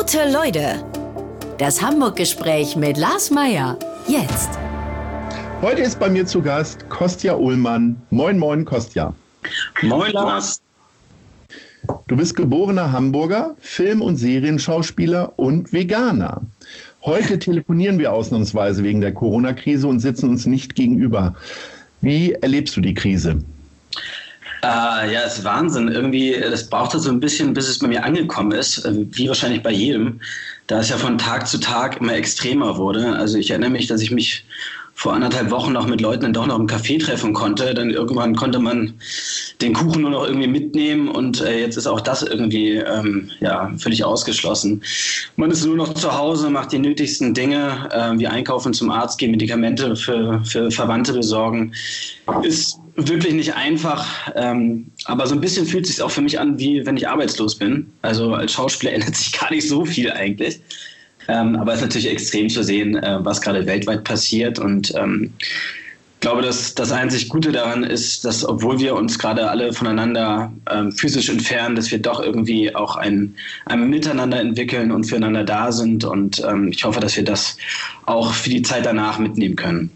Gute Leute, das Hamburg-Gespräch mit Lars Meyer. Jetzt. Heute ist bei mir zu Gast Kostja Ullmann. Moin, moin, Kostja. Moin, Lars. Du bist geborener Hamburger, Film- und Serienschauspieler und Veganer. Heute telefonieren wir ausnahmsweise wegen der Corona-Krise und sitzen uns nicht gegenüber. Wie erlebst du die Krise? Ja, es ist Wahnsinn. Irgendwie, das brauchte so ein bisschen, bis es bei mir angekommen ist, wie wahrscheinlich bei jedem, da es ja von Tag zu Tag immer extremer wurde. Also ich erinnere mich, dass ich mich vor 1,5 Wochen noch mit Leuten dann doch noch im Café treffen konnte. Dann irgendwann konnte man den Kuchen nur noch irgendwie mitnehmen und jetzt ist auch das irgendwie völlig ausgeschlossen. Man ist nur noch zu Hause, macht die nötigsten Dinge, wie einkaufen, zum Arzt gehen, Medikamente für Verwandte besorgen. Ist wirklich nicht einfach, aber so ein bisschen fühlt es sich auch für mich an, wie wenn ich arbeitslos bin. Also als Schauspieler ändert sich gar nicht so viel eigentlich. Aber es ist natürlich extrem zu sehen, was gerade weltweit passiert. Und ich glaube, dass das einzig Gute daran ist, dass obwohl wir uns gerade alle voneinander physisch entfernen, dass wir doch irgendwie auch ein Miteinander entwickeln und füreinander da sind. Und ich hoffe, dass wir das auch für die Zeit danach mitnehmen können.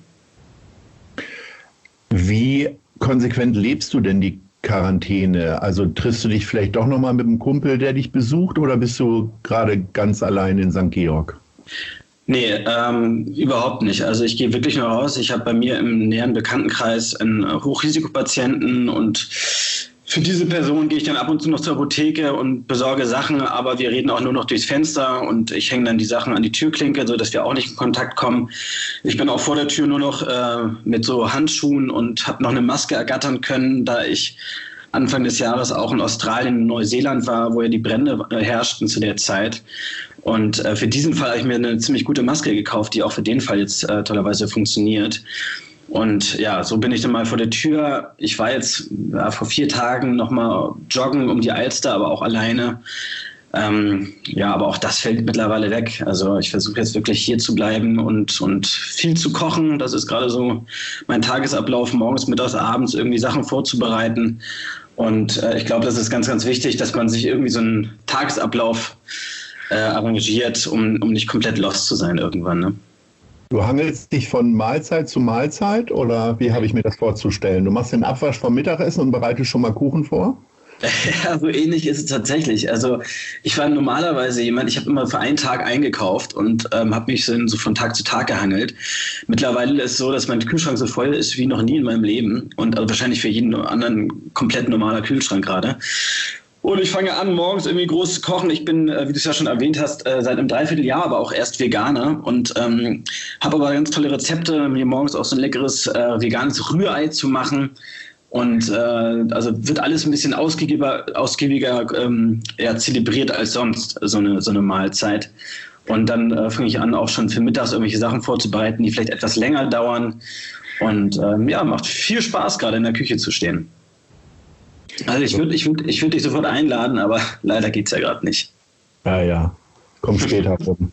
Wie konsequent lebst du denn die Quarantäne? Also triffst du dich vielleicht doch nochmal mit einem Kumpel, der dich besucht, oder bist du gerade ganz allein in St. Georg? Nee, überhaupt nicht. Also ich gehe wirklich nur raus. Ich habe bei mir im näheren Bekanntenkreis einen Hochrisikopatienten und für diese Person gehe ich dann ab und zu noch zur Apotheke und besorge Sachen, aber wir reden auch nur noch durchs Fenster und ich hänge dann die Sachen an die Türklinke, sodass wir auch nicht in Kontakt kommen. Ich bin auch vor der Tür nur noch mit so Handschuhen und habe noch eine Maske ergattern können, da ich Anfang des Jahres auch in Australien und Neuseeland war, wo ja die Brände herrschten zu der Zeit. Und für diesen Fall habe ich mir eine ziemlich gute Maske gekauft, die auch für den Fall jetzt tollerweise funktioniert. Und ja, so bin ich dann mal vor der Tür. Ich war jetzt vor 4 Tagen nochmal joggen um die Alster, aber auch alleine. Aber auch das fällt mittlerweile weg. Also ich versuche jetzt wirklich hier zu bleiben und viel zu kochen. Das ist gerade so mein Tagesablauf, morgens, mittags, abends irgendwie Sachen vorzubereiten. Und ich glaube, das ist ganz, ganz wichtig, dass man sich irgendwie so einen Tagesablauf arrangiert, um nicht komplett lost zu sein irgendwann, ne? Du hangelst dich von Mahlzeit zu Mahlzeit, oder wie habe ich mir das vorzustellen? Du machst den Abwasch vom Mittagessen und bereitest schon mal Kuchen vor? Ja, so ähnlich ist es tatsächlich. Also ich war normalerweise jemand, ich habe immer für einen Tag eingekauft und habe mich so von Tag zu Tag gehangelt. Mittlerweile ist es so, dass mein Kühlschrank so voll ist wie noch nie in meinem Leben und also wahrscheinlich für jeden anderen komplett normaler Kühlschrank gerade. Und ich fange an, morgens irgendwie groß zu kochen. Ich bin, wie du es ja schon erwähnt hast, seit einem Dreivierteljahr aber auch erst Veganer und habe aber ganz tolle Rezepte, mir morgens auch so ein leckeres veganes Rührei zu machen. Und also wird alles ein bisschen ausgiebiger zelebriert als sonst, so eine Mahlzeit. Und dann fange ich an, auch schon für mittags irgendwelche Sachen vorzubereiten, die vielleicht etwas länger dauern. Und macht viel Spaß, gerade in der Küche zu stehen. Also ich würd dich sofort einladen, aber leider geht's ja gerade nicht. Ja, kommt später rum.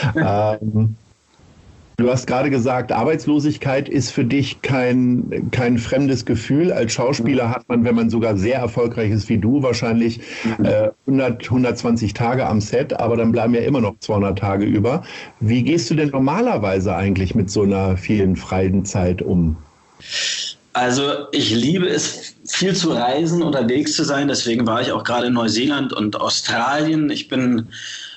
Du hast gerade gesagt, Arbeitslosigkeit ist für dich kein fremdes Gefühl. Als Schauspieler hat man, wenn man sogar sehr erfolgreich ist wie du, wahrscheinlich 120 Tage am Set, aber dann bleiben ja immer noch 200 Tage über. Wie gehst du denn normalerweise eigentlich mit so einer vielen freien Zeit um? Also ich liebe es, viel zu reisen, unterwegs zu sein. Deswegen war ich auch gerade in Neuseeland und Australien. Ich bin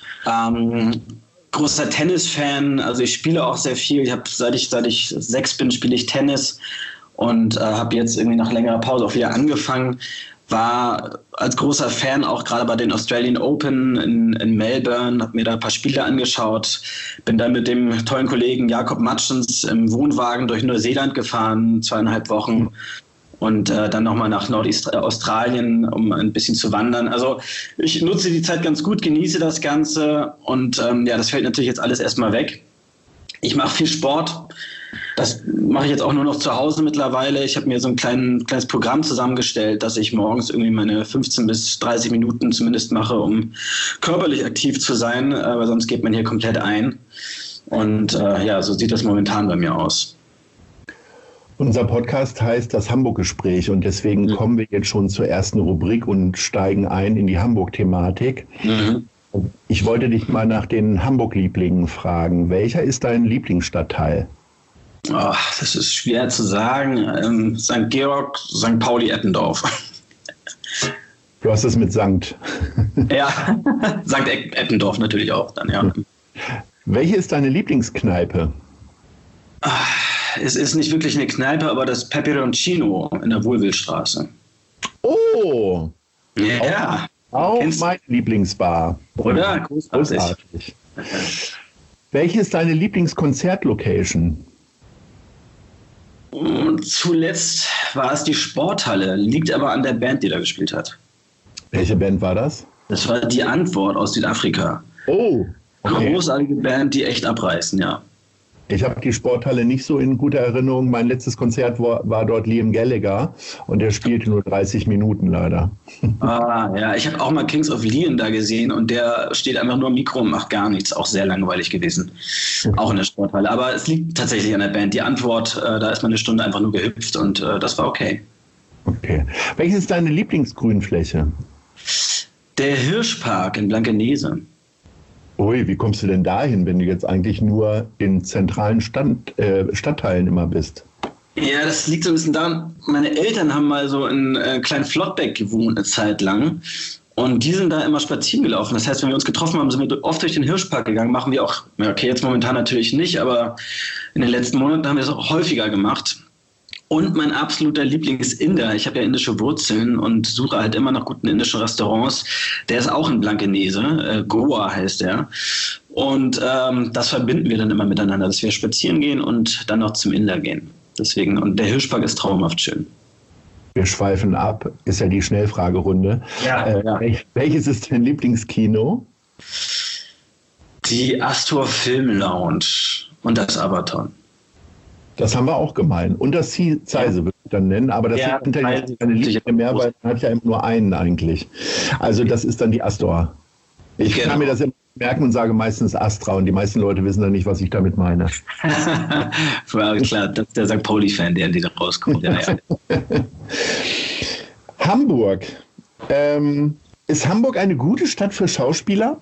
großer Tennis-Fan. Also ich spiele auch sehr viel. Seit ich 6 bin, spiele ich Tennis und habe jetzt irgendwie nach längerer Pause auch wieder angefangen. War als großer Fan auch gerade bei den Australian Open in Melbourne, habe mir da ein paar Spiele angeschaut, bin dann mit dem tollen Kollegen Jakob Matschens im Wohnwagen durch Neuseeland gefahren, 2,5 Wochen und dann nochmal nach Nordaustralien, um ein bisschen zu wandern. Also ich nutze die Zeit ganz gut, genieße das Ganze und das fällt natürlich jetzt alles erstmal weg. Ich mache viel Sport. Das mache ich jetzt auch nur noch zu Hause mittlerweile. Ich habe mir so ein kleines Programm zusammengestellt, dass ich morgens irgendwie meine 15 bis 30 Minuten zumindest mache, um körperlich aktiv zu sein, weil sonst geht man hier komplett ein. Und so sieht das momentan bei mir aus. Unser Podcast heißt das Hamburg-Gespräch und deswegen kommen wir jetzt schon zur ersten Rubrik und steigen ein in die Hamburg-Thematik. Ich wollte dich mal nach den Hamburg-Lieblingen fragen. Welcher ist dein Lieblingsstadtteil? Oh, das ist schwer zu sagen. St. Georg, St. Pauli, Eppendorf. Du hast es mit Sankt. Ja, St. Eppendorf natürlich auch dann, ja. Welche ist deine Lieblingskneipe? Es ist nicht wirklich eine Kneipe, aber das Peperoncino in der Wohlwillstraße. Oh! Ja. Auch meine Lieblingsbar. Oder? Großartig. Welche ist deine Lieblingskonzertlocation? Zuletzt war es die Sporthalle, liegt aber an der Band, die da gespielt hat. Welche Band war das? Das war die Antwort aus Südafrika. Oh, okay. Großartige Band, die echt abreißen, ja. Ich habe die Sporthalle nicht so in guter Erinnerung. Mein letztes Konzert war dort Liam Gallagher und der spielte nur 30 Minuten leider. Ja, ich habe auch mal Kings of Leon da gesehen und der steht einfach nur am Mikro und macht gar nichts. Auch sehr langweilig gewesen. Auch in der Sporthalle. Aber es liegt tatsächlich an der Band. Die Antwort, da ist man eine Stunde einfach nur gehüpft und das war okay. Okay. Welche ist deine Lieblingsgrünfläche? Der Hirschpark in Blankenese. Ui, wie kommst du denn dahin, wenn du jetzt eigentlich nur in zentralen Stadtteilen immer bist? Ja, das liegt so ein bisschen daran, meine Eltern haben mal so in Klein Flottbeck gewohnt eine Zeit lang und die sind da immer spazieren gelaufen. Das heißt, wenn wir uns getroffen haben, sind wir oft durch den Hirschpark gegangen, machen wir auch, okay, jetzt momentan natürlich nicht, aber in den letzten Monaten haben wir es auch häufiger gemacht. Und mein absoluter Lieblingsinder, ich habe ja indische Wurzeln und suche halt immer nach guten indischen Restaurants, der ist auch in Blankenese, Goa heißt der. Und das verbinden wir dann immer miteinander, dass wir spazieren gehen und dann noch zum Inder gehen. Deswegen, und der Hirschpark ist traumhaft schön. Wir schweifen ab, ist ja die Schnellfragerunde. Ja. Welches ist dein Lieblingskino? Die Astor Film Lounge und das Abaton. Das haben wir auch gemein. Und das Zeise würde ich dann nennen, aber das sind ja keine Liebe mehr, weil man hat ja immer nur einen eigentlich. Also das ist dann die Astor. Ich kann mir das immer merken und sage meistens Astra und die meisten Leute wissen dann nicht, was ich damit meine. War klar, das ist der St. Pauli-Fan, der da rauskommt. Ja. Hamburg. Ist Hamburg eine gute Stadt für Schauspieler?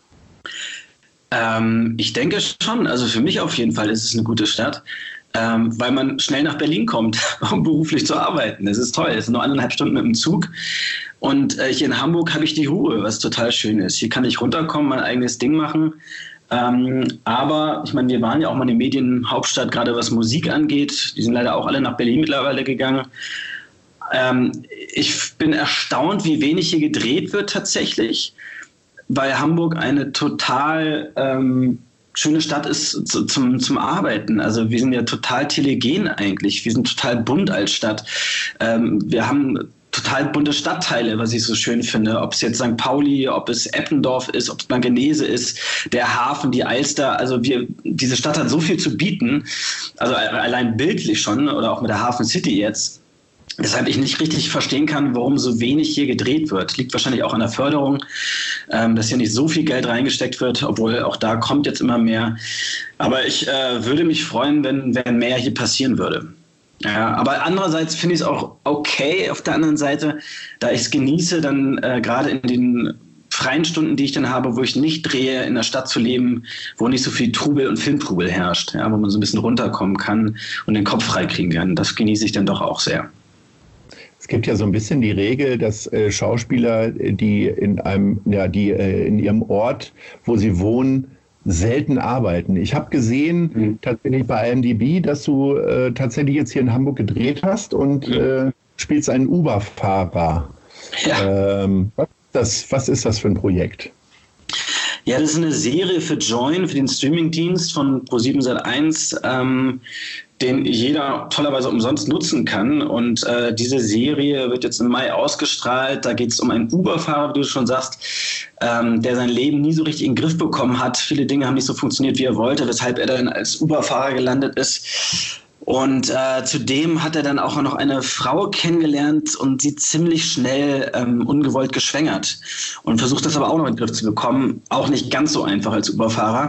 Ich denke schon. Also für mich auf jeden Fall ist es eine gute Stadt. Weil man schnell nach Berlin kommt, um beruflich zu arbeiten. Das ist toll. Es sind nur 1,5 Stunden mit dem Zug. Und hier in Hamburg habe ich die Ruhe, was total schön ist. Hier kann ich runterkommen, mein eigenes Ding machen. Aber ich meine, wir waren ja auch mal eine Medienhauptstadt, gerade was Musik angeht. Die sind leider auch alle nach Berlin mittlerweile gegangen. Ich bin erstaunt, wie wenig hier gedreht wird tatsächlich, weil Hamburg eine total schöne Stadt ist zum Arbeiten. Also wir sind ja total telegen eigentlich. Wir sind total bunt als Stadt. Wir haben total bunte Stadtteile, was ich so schön finde. Ob es jetzt St. Pauli, ob es Eppendorf ist, ob es Blankenese ist, der Hafen, die Alster. Also diese Stadt hat so viel zu bieten. Also allein bildlich schon oder auch mit der Hafen City jetzt. Weshalb ich nicht richtig verstehen kann, warum so wenig hier gedreht wird. Liegt wahrscheinlich auch an der Förderung, dass hier nicht so viel Geld reingesteckt wird, obwohl auch da kommt jetzt immer mehr. Aber ich würde mich freuen, wenn mehr hier passieren würde. Ja, aber andererseits finde ich es auch okay auf der anderen Seite, da ich es genieße, dann gerade in den freien Stunden, die ich dann habe, wo ich nicht drehe, in der Stadt zu leben, wo nicht so viel Trubel und Filmtrubel herrscht, ja, wo man so ein bisschen runterkommen kann und den Kopf freikriegen kann. Das genieße ich dann doch auch sehr. Es gibt ja so ein bisschen die Regel, dass Schauspieler, die in ihrem Ort, wo sie wohnen, selten arbeiten. Ich habe gesehen, tatsächlich bei IMDb, dass du tatsächlich jetzt hier in Hamburg gedreht hast und spielst einen Uber-Fahrer. Ja. Was ist das für ein Projekt? Ja, das ist eine Serie für Join, für den Streamingdienst von Pro7 Sat.1, den jeder tollerweise umsonst nutzen kann. Und diese Serie wird jetzt im Mai ausgestrahlt. Da geht es um einen Uber-Fahrer, wie du schon sagst, der sein Leben nie so richtig in den Griff bekommen hat. Viele Dinge haben nicht so funktioniert, wie er wollte, weshalb er dann als Uber-Fahrer gelandet ist. Und zudem hat er dann auch noch eine Frau kennengelernt und sie ziemlich schnell ungewollt geschwängert und versucht das aber auch noch in den Griff zu bekommen. Auch nicht ganz so einfach als Uberfahrer.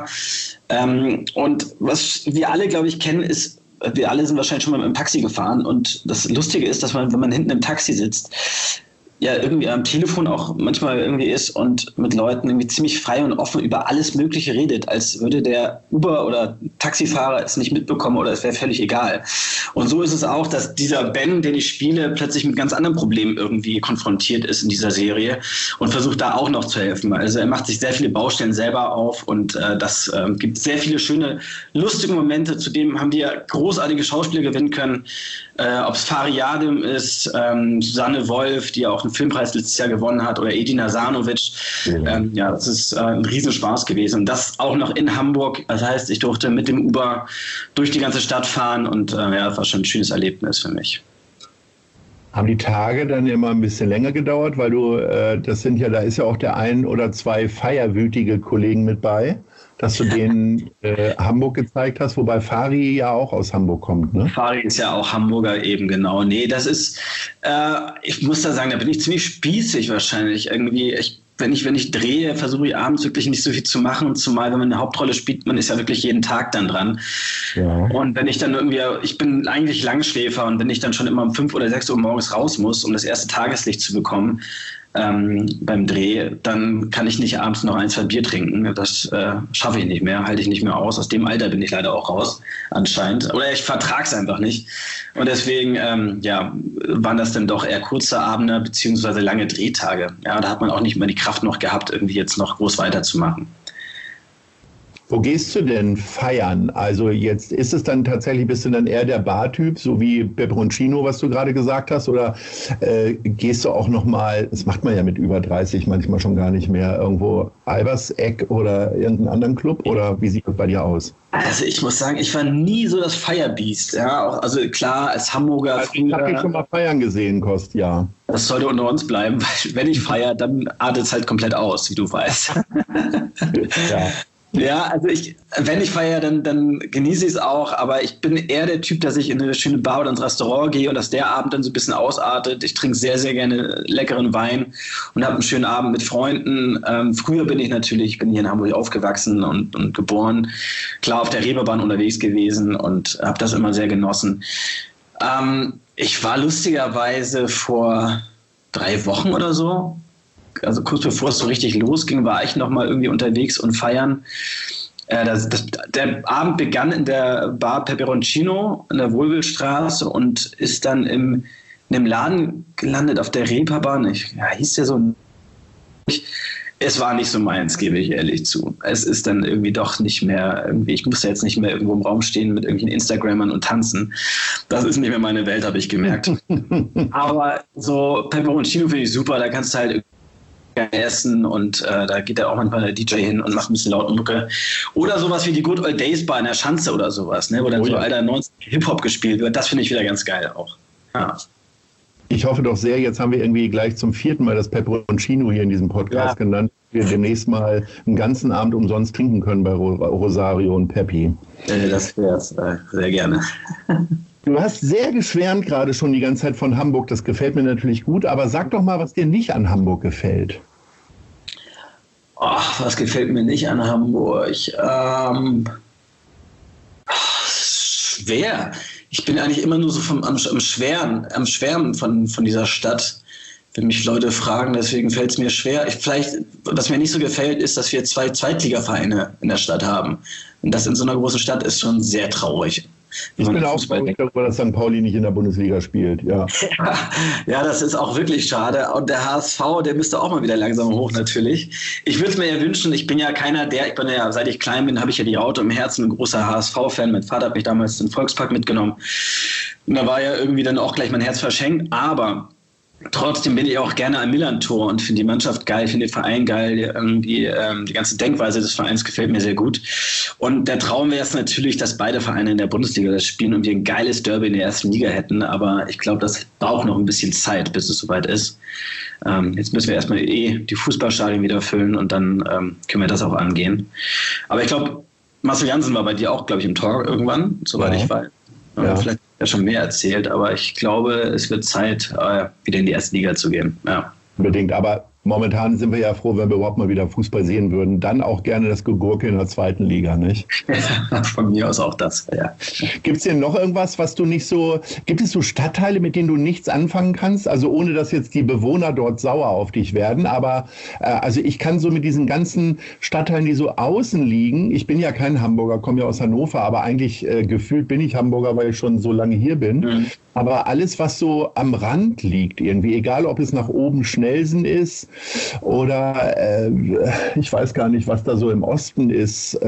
Und was wir alle, glaube ich, kennen, ist, wir alle sind wahrscheinlich schon mal mit dem Taxi gefahren und das Lustige ist, dass man, wenn man hinten im Taxi sitzt, ja irgendwie am Telefon auch manchmal irgendwie ist und mit Leuten irgendwie ziemlich frei und offen über alles Mögliche redet, als würde der Uber- oder Taxifahrer es nicht mitbekommen oder es wäre völlig egal. Und so ist es auch, dass dieser Ben, den ich spiele, plötzlich mit ganz anderen Problemen irgendwie konfrontiert ist in dieser Serie und versucht da auch noch zu helfen. Also er macht sich sehr viele Baustellen selber auf und das gibt sehr viele schöne, lustige Momente. Zudem haben wir großartige Schauspieler gewinnen können. Ob es Fari Yadim ist, Susanne Wolf, die auch einen Filmpreis letztes Jahr gewonnen hat, oder Edina Sarnovic. Ja, das ist ein Riesenspaß gewesen. Und das auch noch in Hamburg. Das heißt, ich durfte mit dem Uber durch die ganze Stadt fahren und ja, das war schon ein schönes Erlebnis für mich. Haben die Tage dann immer ein bisschen länger gedauert, weil du, da ist ja auch der ein oder zwei feierwütige Kollegen mit bei, dass du denen Hamburg gezeigt hast, wobei Fari ja auch aus Hamburg kommt, ne? Fari ist ja auch Hamburger eben, genau. Nee, das ist, ich muss da sagen, da bin ich ziemlich spießig wahrscheinlich irgendwie. Wenn ich drehe, versuche ich abends wirklich nicht so viel zu machen. Und zumal, wenn man eine Hauptrolle spielt, man ist ja wirklich jeden Tag dann dran. Ja. Und wenn ich dann irgendwie, ich bin eigentlich Langschläfer und wenn ich dann schon immer um 5 oder 6 Uhr morgens raus muss, um das erste Tageslicht zu bekommen, beim Dreh, dann kann ich nicht abends noch 1, 2 Bier trinken. Das schaffe ich nicht mehr, halte ich nicht mehr aus. Aus dem Alter bin ich leider auch raus, anscheinend. Oder ich vertrage es einfach nicht. Und deswegen waren das dann doch eher kurze Abende beziehungsweise lange Drehtage. Ja, da hat man auch nicht mehr die Kraft noch gehabt, irgendwie jetzt noch groß weiterzumachen. Wo gehst du denn feiern? Also jetzt ist es dann tatsächlich, bist du dann eher der Bartyp, so wie Peperoncino, was du gerade gesagt hast, oder gehst du auch nochmal, das macht man ja mit über 30 manchmal schon gar nicht mehr, irgendwo Alberseck oder irgendeinen anderen Club, oder wie sieht das bei dir aus? Also ich muss sagen, ich war nie so das Feierbiest. Ja? Also klar, als Hamburger... Also ich habe dich schon mal feiern gesehen, Kost, ja. Das sollte unter uns bleiben, weil wenn ich feiere, dann artet es halt komplett aus, wie du weißt. Ja. Ja, also wenn ich feiere, dann genieße ich es auch, aber ich bin eher der Typ, dass ich in eine schöne Bar oder ins Restaurant gehe und dass der Abend dann so ein bisschen ausartet. Ich trinke sehr, sehr gerne leckeren Wein und habe einen schönen Abend mit Freunden. Früher bin ich hier in Hamburg aufgewachsen und geboren, klar auf der Reeperbahn unterwegs gewesen und habe das immer sehr genossen. Ich war lustigerweise vor 3 Wochen oder so, also kurz bevor es so richtig losging, war ich noch mal irgendwie unterwegs und feiern. Der Abend begann in der Bar Peperoncino in der Wohlwillstraße und ist dann in einem Laden gelandet auf der Reeperbahn. Hieß der so? Es war nicht so meins, gebe ich ehrlich zu. Es ist dann irgendwie doch nicht mehr, ich musste jetzt nicht mehr irgendwo im Raum stehen mit irgendwelchen Instagrammern und tanzen. Das ist nicht mehr meine Welt, habe ich gemerkt. Aber so Peperoncino finde ich super, da kannst du halt essen und da geht ja auch manchmal der DJ hin und macht ein bisschen laut Mucke. Oder sowas wie die Good Old Days Bar in der Schanze oder sowas, ne? Wo dann so alter 90 Hip-Hop gespielt wird. Das finde ich wieder ganz geil auch. Ja. Ich hoffe doch sehr, jetzt haben wir irgendwie gleich zum 4. Mal das Peperoncino hier in diesem Podcast genannt, wir demnächst mal einen ganzen Abend umsonst trinken können bei Rosario und Peppi. Das wäre es sehr gerne. Du hast sehr geschwärmt gerade schon die ganze Zeit von Hamburg. Das gefällt mir natürlich gut. Aber sag doch mal, was dir nicht an Hamburg gefällt. Ach, was gefällt mir nicht an Hamburg? Schwer. Ich bin eigentlich immer nur so am Schwärmen von dieser Stadt. Wenn mich Leute fragen, deswegen fällt es mir schwer. Was mir nicht so gefällt, ist, dass wir 2 Zweitligavereine in der Stadt haben. Und das in so einer großen Stadt ist schon sehr traurig. Ich bin auch traurig darüber, dass St. Pauli nicht in der Bundesliga spielt. Ja. Ja, das ist auch wirklich schade. Und der HSV, der müsste auch mal wieder langsam hoch natürlich. Ich würde es mir ja wünschen, ich bin ja seit ich klein bin, habe ich ja die Raute im Herzen, ein großer HSV-Fan. Mein Vater hat mich damals in den Volkspark mitgenommen. Und da war ja irgendwie dann auch gleich mein Herz verschenkt. Aber trotzdem bin ich auch gerne am Millantor und finde die Mannschaft geil, finde den Verein geil. Die ganze Denkweise des Vereins gefällt mir sehr gut. Und der Traum wäre es natürlich, dass beide Vereine in der Bundesliga das spielen und wir ein geiles Derby in der ersten Liga hätten. Aber ich glaube, das braucht noch ein bisschen Zeit, bis es soweit ist. Jetzt müssen wir erstmal die Fußballstadien wieder füllen und dann können wir das auch angehen. Aber ich glaube, Marcel Jansen war bei dir auch, glaube ich, im Tor irgendwann, soweit ich weiß. Ja. Vielleicht ja schon mehr erzählt, aber ich glaube, es wird Zeit, wieder in die erste Liga zu gehen. Ja. Unbedingt, aber momentan sind wir ja froh, wenn wir überhaupt mal wieder Fußball sehen würden. Dann auch gerne das Gegurke in der zweiten Liga, nicht? Von mir aus auch das, ja. Gibt es denn noch irgendwas, was du nicht so... Gibt es so Stadtteile, mit denen du nichts anfangen kannst? Also ohne, dass jetzt die Bewohner dort sauer auf dich werden. Aber also ich kann so mit diesen ganzen Stadtteilen, die so außen liegen... Ich bin ja kein Hamburger, komme ja aus Hannover, aber eigentlich gefühlt bin ich Hamburger, weil ich schon so lange hier bin. Mhm. Aber alles, was so am Rand liegt irgendwie, egal ob es nach oben Schnellsen ist oder ich weiß gar nicht, was da so im Osten ist.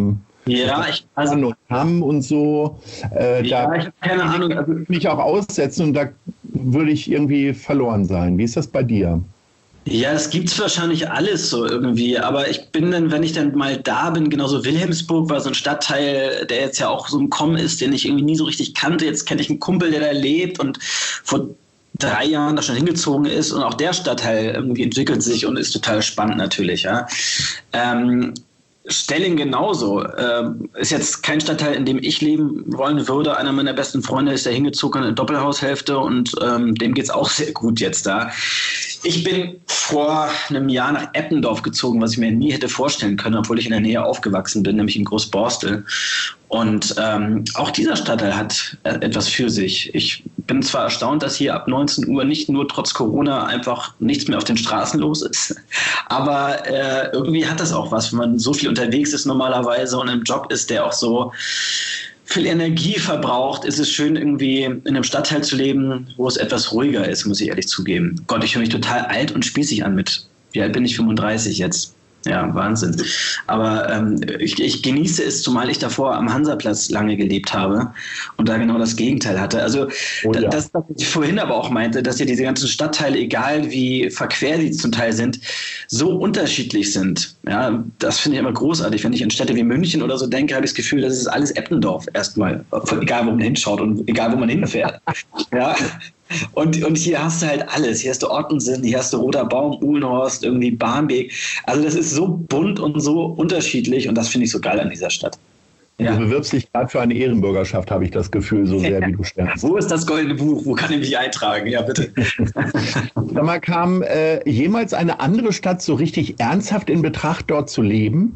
Hamm und so. Ich habe keine Ahnung. Also mich auch aussetzen und da würde ich irgendwie verloren sein. Wie ist das bei dir? Ja, es gibt's wahrscheinlich alles so irgendwie, aber ich bin dann, wenn ich dann mal da bin, genauso Wilhelmsburg war so ein Stadtteil, der jetzt ja auch so im Kommen ist, den ich irgendwie nie so richtig kannte. Jetzt kenne ich einen Kumpel, der da lebt und vor 3 Jahren da schon hingezogen ist und auch der Stadtteil irgendwie entwickelt sich und ist total spannend natürlich, ja. Stelling genauso. Ist jetzt kein Stadtteil, in dem ich leben wollen würde. Einer meiner besten Freunde ist da hingezogen, eine Doppelhaushälfte und dem geht's auch sehr gut jetzt da. Ich bin vor einem Jahr nach Eppendorf gezogen, was ich mir nie hätte vorstellen können, obwohl ich in der Nähe aufgewachsen bin, nämlich in Großborstel. Und auch dieser Stadtteil hat etwas für sich. Ich bin zwar erstaunt, dass hier ab 19 Uhr nicht nur trotz Corona einfach nichts mehr auf den Straßen los ist, aber irgendwie hat das auch was, wenn man so viel unterwegs ist normalerweise und im Job ist, der auch so viel Energie verbraucht, ist es schön, irgendwie in einem Stadtteil zu leben, wo es etwas ruhiger ist, muss ich ehrlich zugeben. Gott, ich höre mich total alt und spießig an mit, wie alt bin ich, 35 jetzt. Ja, Wahnsinn. Aber ich genieße es, zumal ich davor am Hansaplatz lange gelebt habe und da genau das Gegenteil hatte. Also das, was ich vorhin aber auch meinte, dass ja diese ganzen Stadtteile, egal wie verquer die zum Teil sind, so unterschiedlich sind. Ja, das finde ich immer großartig. Wenn ich an Städte wie München oder so denke, habe ich das Gefühl, das ist alles Eppendorf erstmal. Egal, wo man hinschaut und egal, wo man hinfährt. Ja. Und hier hast du halt alles. Hier hast du Ottensen, hier hast du Roter Baum, Uhlenhorst, irgendwie Barmbek. Also das ist so bunt und so unterschiedlich und das finde ich so geil an dieser Stadt. Ja. Du bewirbst dich gerade für eine Ehrenbürgerschaft, habe ich das Gefühl, so sehr wie du sternst. Wo ist das goldene Buch? Wo kann ich mich eintragen? Ja, bitte. Sag mal, kam jemals eine andere Stadt so richtig ernsthaft in Betracht, dort zu leben?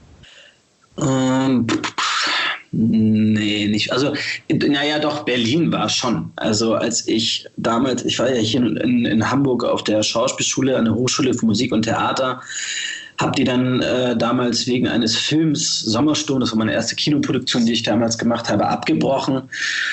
Nee, nicht. Also, naja, doch, Berlin war schon. Also, als ich damals, ich war ja hier in Hamburg auf der Schauspielschule, an der Hochschule für Musik und Theater, habe die dann damals wegen eines Films Sommersturm, das war meine erste Kinoproduktion, die ich damals gemacht habe, abgebrochen.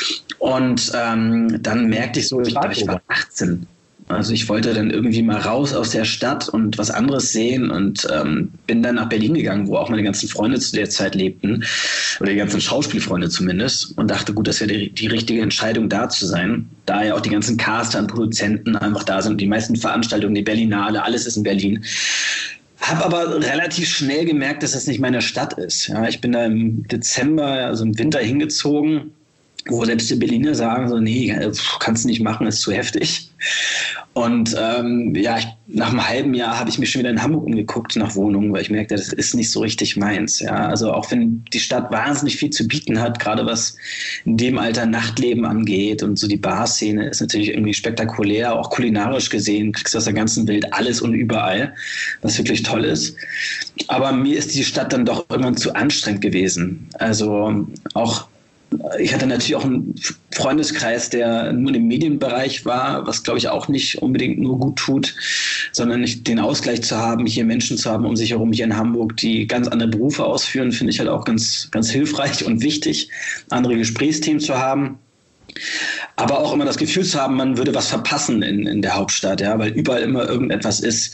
Und dann merkte ich so, ich glaube, ich war 18. Also ich wollte dann irgendwie mal raus aus der Stadt und was anderes sehen und bin dann nach Berlin gegangen, wo auch meine ganzen Freunde zu der Zeit lebten, oder die ganzen Schauspielfreunde zumindest, und dachte, gut, das wäre die richtige Entscheidung, da zu sein, da ja auch die ganzen Caster und Produzenten einfach da sind, die meisten Veranstaltungen, die Berlinale, alles ist in Berlin. Habe aber relativ schnell gemerkt, dass das nicht meine Stadt ist. Ja, ich bin da im Dezember, also im Winter hingezogen, wo selbst die Berliner sagen so, nee, kannst du nicht machen, ist zu heftig. Und nach einem halben Jahr habe ich mich schon wieder in Hamburg umgeguckt nach Wohnungen, weil ich merkte, das ist nicht so richtig meins. Ja, also auch wenn die Stadt wahnsinnig viel zu bieten hat, gerade was in dem Alter Nachtleben angeht und so die Barszene ist natürlich irgendwie spektakulär, auch kulinarisch gesehen, kriegst du aus der ganzen Welt alles und überall, was wirklich toll ist. Aber mir ist die Stadt dann doch irgendwann zu anstrengend gewesen. Also auch ich hatte natürlich auch einen Freundeskreis, der nur im Medienbereich war, was, glaube ich, auch nicht unbedingt nur gut tut, sondern nicht den Ausgleich zu haben, hier Menschen zu haben um sich herum hier in Hamburg, die ganz andere Berufe ausführen, finde ich halt auch ganz, ganz hilfreich und wichtig, andere Gesprächsthemen zu haben. Aber auch immer das Gefühl zu haben, man würde was verpassen in der Hauptstadt, ja, weil überall immer irgendetwas ist.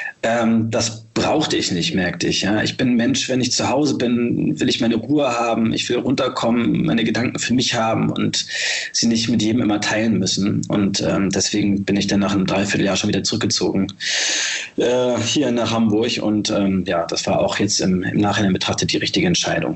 Das brauchte ich nicht, merkte ich. Ja. Ich bin ein Mensch, wenn ich zu Hause bin, will ich meine Ruhe haben, ich will runterkommen, meine Gedanken für mich haben und sie nicht mit jedem immer teilen müssen. Und deswegen bin ich dann nach einem Dreivierteljahr schon wieder zurückgezogen hier nach Hamburg. Und das war auch jetzt im Nachhinein betrachtet die richtige Entscheidung.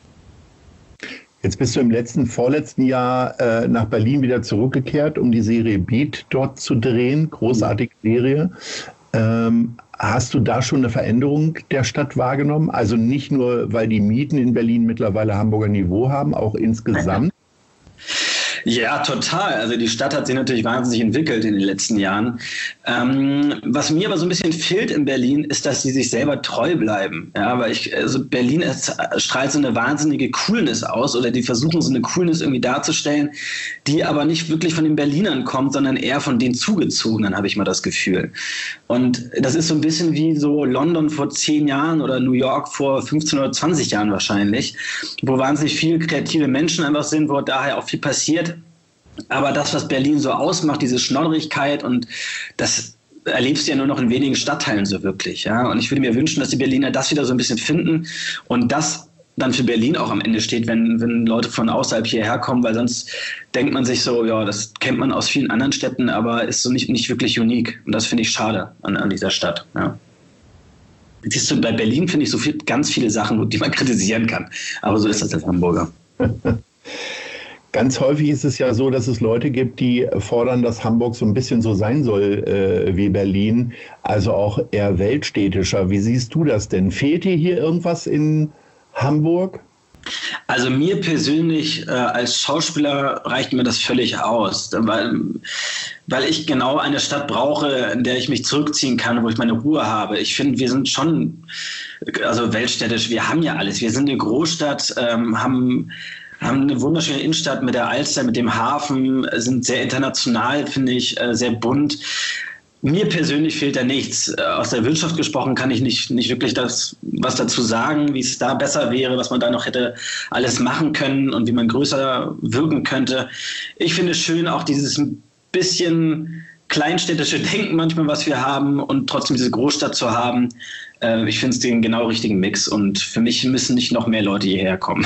Jetzt bist du im vorletzten Jahr nach Berlin wieder zurückgekehrt, um die Serie Beat dort zu drehen. Großartige Serie. Hast du da schon eine Veränderung der Stadt wahrgenommen? Also nicht nur, weil die Mieten in Berlin mittlerweile Hamburger Niveau haben, auch insgesamt? Ja, total. Also die Stadt hat sich natürlich wahnsinnig entwickelt in den letzten Jahren. Was mir aber so ein bisschen fehlt in Berlin, ist, dass sie sich selber treu bleiben. Ja, weil Berlin strahlt so eine wahnsinnige Coolness aus, oder die versuchen so eine Coolness irgendwie darzustellen, die aber nicht wirklich von den Berlinern kommt, sondern eher von den Zugezogenen, habe ich mal das Gefühl. Und das ist so ein bisschen wie so London vor 10 Jahren oder New York vor 15 oder 20 Jahren wahrscheinlich, wo wahnsinnig viele kreative Menschen einfach sind, wo daher auch viel passiert. Aber das, was Berlin so ausmacht, diese Schnodderigkeit, und das erlebst du ja nur noch in wenigen Stadtteilen so wirklich. Ja? Und ich würde mir wünschen, dass die Berliner das wieder so ein bisschen finden und das dann für Berlin auch am Ende steht, wenn Leute von außerhalb hierher kommen, weil sonst denkt man sich so, ja, das kennt man aus vielen anderen Städten, aber ist so nicht wirklich unique. Und das finde ich schade an dieser Stadt. Ja. Siehst du, bei Berlin finde ich ganz viele Sachen, die man kritisieren kann. Aber so ist das als Hamburger. Ganz häufig ist es ja so, dass es Leute gibt, die fordern, dass Hamburg so ein bisschen so sein soll wie Berlin, also auch eher weltstädtischer. Wie siehst du das denn? Fehlt dir hier irgendwas in Hamburg? Also mir persönlich als Schauspieler reicht mir das völlig aus, weil ich genau eine Stadt brauche, in der ich mich zurückziehen kann, wo ich meine Ruhe habe. Ich finde, wir sind schon weltstädtisch, wir haben ja alles. Wir sind eine Großstadt, haben eine wunderschöne Innenstadt mit der Alster, mit dem Hafen, sind sehr international, finde ich, sehr bunt. Mir persönlich fehlt da nichts. Aus der Wirtschaft gesprochen kann ich nicht wirklich was dazu sagen, wie es da besser wäre, was man da noch hätte alles machen können und wie man größer wirken könnte. Ich finde es schön, auch dieses bisschen kleinstädtische Denken manchmal, was wir haben, und trotzdem diese Großstadt zu haben. Ich finde es den genau richtigen Mix, und für mich müssen nicht noch mehr Leute hierher kommen.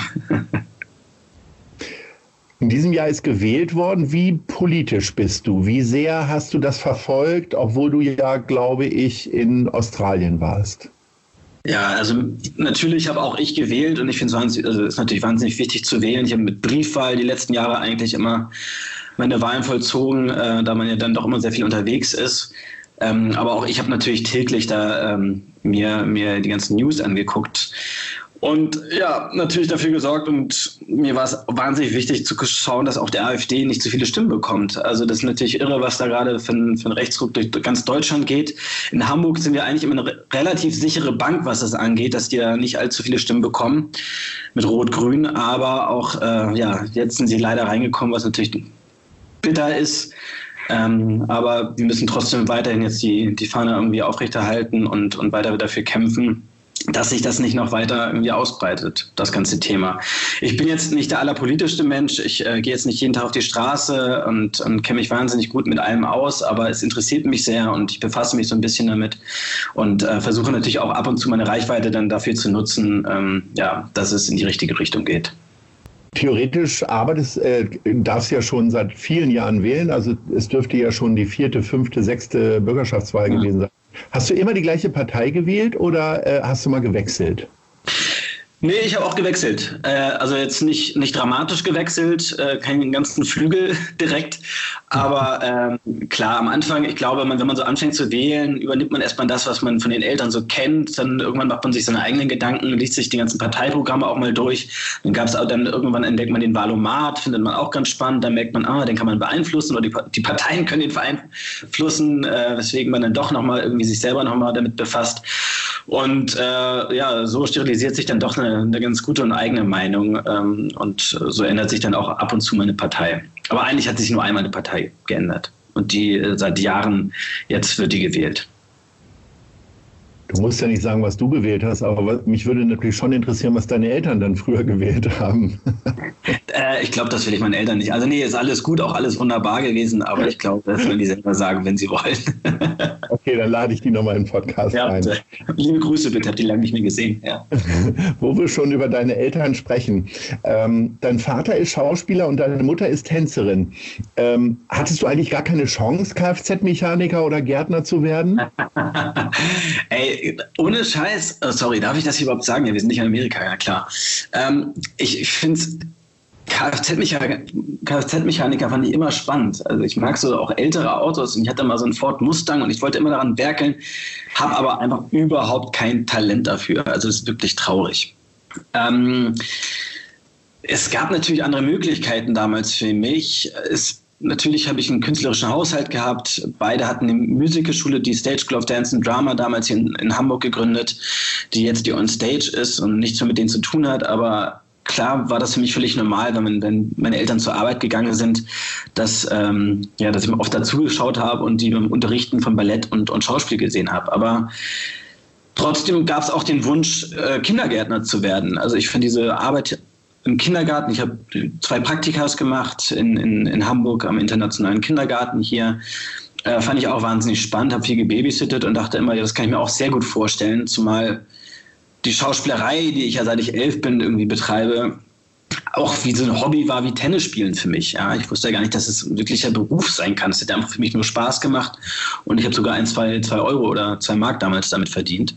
In diesem Jahr ist gewählt worden. Wie politisch bist du? Wie sehr hast du das verfolgt, obwohl du ja, glaube ich, in Australien warst? Ja, also natürlich habe auch ich gewählt, und ich finde es ist natürlich wahnsinnig wichtig zu wählen. Ich habe mit Briefwahl die letzten Jahre eigentlich immer meine Wahlen vollzogen, da man ja dann doch immer sehr viel unterwegs ist. Aber auch ich habe natürlich täglich da mir die ganzen News angeguckt. Und ja, natürlich dafür gesorgt, und mir war es wahnsinnig wichtig zu schauen, dass auch der AfD nicht zu viele Stimmen bekommt. Also das ist natürlich irre, was da gerade für einen Rechtsruck durch ganz Deutschland geht. In Hamburg sind wir eigentlich immer eine relativ sichere Bank, was das angeht, dass die da nicht allzu viele Stimmen bekommen mit Rot-Grün. Aber auch jetzt sind sie leider reingekommen, was natürlich bitter ist. Aber wir müssen trotzdem weiterhin jetzt die Fahne irgendwie aufrechterhalten und weiter dafür kämpfen, dass sich das nicht noch weiter irgendwie ausbreitet, das ganze Thema. Ich bin jetzt nicht der allerpolitischste Mensch. Ich gehe jetzt nicht jeden Tag auf die Straße und kenne mich wahnsinnig gut mit allem aus, aber es interessiert mich sehr und ich befasse mich so ein bisschen damit und versuche natürlich auch ab und zu meine Reichweite dann dafür zu nutzen, dass es in die richtige Richtung geht. Theoretisch darfst ja schon seit vielen Jahren wählen. Also es dürfte ja schon die 4., 5., 6. Bürgerschaftswahl gewesen sein. Hast du immer die gleiche Partei gewählt oder hast du mal gewechselt? Nee, ich habe auch gewechselt. Also jetzt nicht dramatisch gewechselt, keinen ganzen Flügel direkt. Aber klar, am Anfang, ich glaube, wenn man so anfängt zu wählen, übernimmt man erstmal das, was man von den Eltern so kennt. Dann irgendwann macht man sich seine eigenen Gedanken, liest sich die ganzen Parteiprogramme auch mal durch. Dann irgendwann entdeckt man den Wahlomat, findet man auch ganz spannend. Dann merkt man, den kann man beeinflussen, oder die Parteien können den beeinflussen, weswegen man dann doch nochmal irgendwie sich selber nochmal damit befasst. Und so sterilisiert sich dann doch eine ganz gute und eigene Meinung, und so ändert sich dann auch ab und zu meine Partei. Aber eigentlich hat sich nur einmal eine Partei geändert, und die seit Jahren, jetzt wird die gewählt. Du musst ja nicht sagen, was du gewählt hast, aber mich würde natürlich schon interessieren, was deine Eltern dann früher gewählt haben. Ich glaube, das will ich meinen Eltern nicht. Also nee, ist alles gut, auch alles wunderbar gewesen, aber ich glaube, das sollen die selber sagen, wenn sie wollen. Okay, dann lade ich die nochmal in den Podcast ein. Liebe Grüße bitte, habt die lange nicht mehr gesehen. Ja. Wo wir schon über deine Eltern sprechen. Dein Vater ist Schauspieler und deine Mutter ist Tänzerin. Hattest du eigentlich gar keine Chance, Kfz-Mechaniker oder Gärtner zu werden? Ey, ohne Scheiß, sorry, darf ich das hier überhaupt sagen? Ja, wir sind nicht in Amerika, ja klar. Ich finde Kfz-Mechaniker fand ich immer spannend. Also ich mag so auch ältere Autos, und ich hatte mal so einen Ford Mustang und ich wollte immer daran werkeln, habe aber einfach überhaupt kein Talent dafür. Also es ist wirklich traurig. Es gab natürlich andere Möglichkeiten damals für mich. Natürlich habe ich einen künstlerischen Haushalt gehabt. Beide hatten eine Musicalschule, die Stage School of Dance and Drama, damals hier in Hamburg gegründet, die jetzt die On Stage ist und nichts mehr mit denen zu tun hat. Aber klar war das für mich völlig normal, wenn meine Eltern zur Arbeit gegangen sind, dass ich oft dazugeschaut habe und die beim Unterrichten von Ballett und Schauspiel gesehen habe. Aber trotzdem gab es auch den Wunsch, Kindergärtner zu werden. Also ich finde diese Arbeit im Kindergarten, ich habe 2 Praktikas gemacht in Hamburg am Internationalen Kindergarten hier, fand ich auch wahnsinnig spannend, habe viel gebabysittet und dachte immer, ja, das kann ich mir auch sehr gut vorstellen, zumal die Schauspielerei, die ich ja seit ich 11 bin irgendwie betreibe, auch wie so ein Hobby war wie Tennis spielen für mich. Ja, ich wusste ja gar nicht, dass es ein wirklicher Beruf sein kann. Es hat einfach für mich nur Spaß gemacht und ich habe sogar 2 Euro oder 2 Mark damals damit verdient.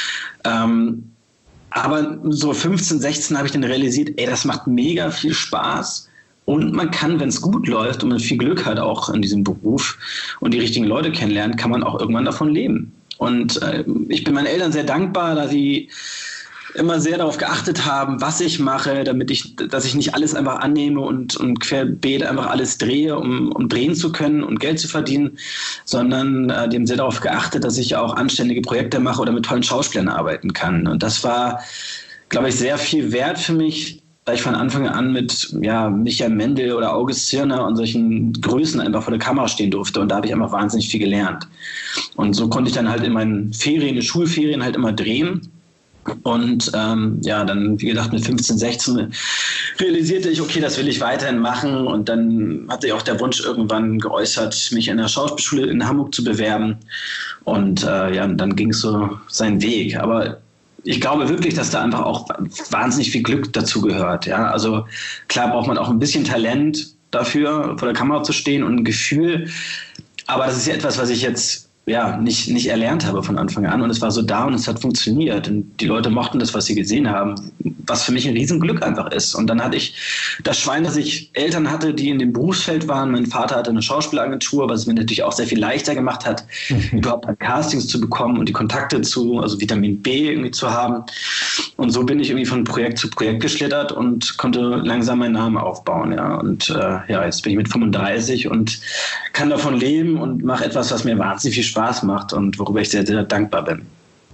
Aber so 15, 16 habe ich dann realisiert, das macht mega viel Spaß und man kann, wenn es gut läuft und man viel Glück hat auch in diesem Beruf und die richtigen Leute kennenlernt, kann man auch irgendwann davon leben. Und ich bin meinen Eltern sehr dankbar, da sie immer sehr darauf geachtet haben, was ich mache, dass ich nicht alles einfach annehme und querbeet einfach alles drehe, um drehen zu können und Geld zu verdienen, sondern die haben sehr darauf geachtet, dass ich auch anständige Projekte mache oder mit tollen Schauspielern arbeiten kann. Und das war, glaube ich, sehr viel wert für mich, da ich von Anfang an mit Michael Mendel oder August Zirner und solchen Größen einfach vor der Kamera stehen durfte. Und da habe ich einfach wahnsinnig viel gelernt. Und so konnte ich dann halt in meinen Ferien, in Schulferien halt immer drehen. Und dann, wie gesagt, mit 15, 16 realisierte ich, okay, das will ich weiterhin machen. Und dann hatte ich auch der Wunsch irgendwann geäußert, mich in der Schauspielschule in Hamburg zu bewerben. Und dann ging es so seinen Weg. Aber ich glaube wirklich, dass da einfach auch wahnsinnig viel Glück dazu gehört. Ja? Also klar braucht man auch ein bisschen Talent dafür, vor der Kamera zu stehen und ein Gefühl. Aber das ist ja etwas, was ich jetzt nicht erlernt habe von Anfang an. Und es war so da und es hat funktioniert. Und die Leute mochten das, was sie gesehen haben, was für mich ein Riesenglück einfach ist. Und dann hatte ich das Schwein, dass ich Eltern hatte, die in dem Berufsfeld waren. Mein Vater hatte eine Schauspielagentur, was es mir natürlich auch sehr viel leichter gemacht hat, überhaupt an Castings zu bekommen und die Kontakte also Vitamin B irgendwie zu haben. Und so bin ich irgendwie von Projekt zu Projekt geschlittert und konnte langsam meinen Namen aufbauen. Ja. Und jetzt bin ich mit 35 und kann davon leben und mache etwas, was mir wahnsinnig viel Spaß macht und worüber ich sehr, sehr dankbar bin.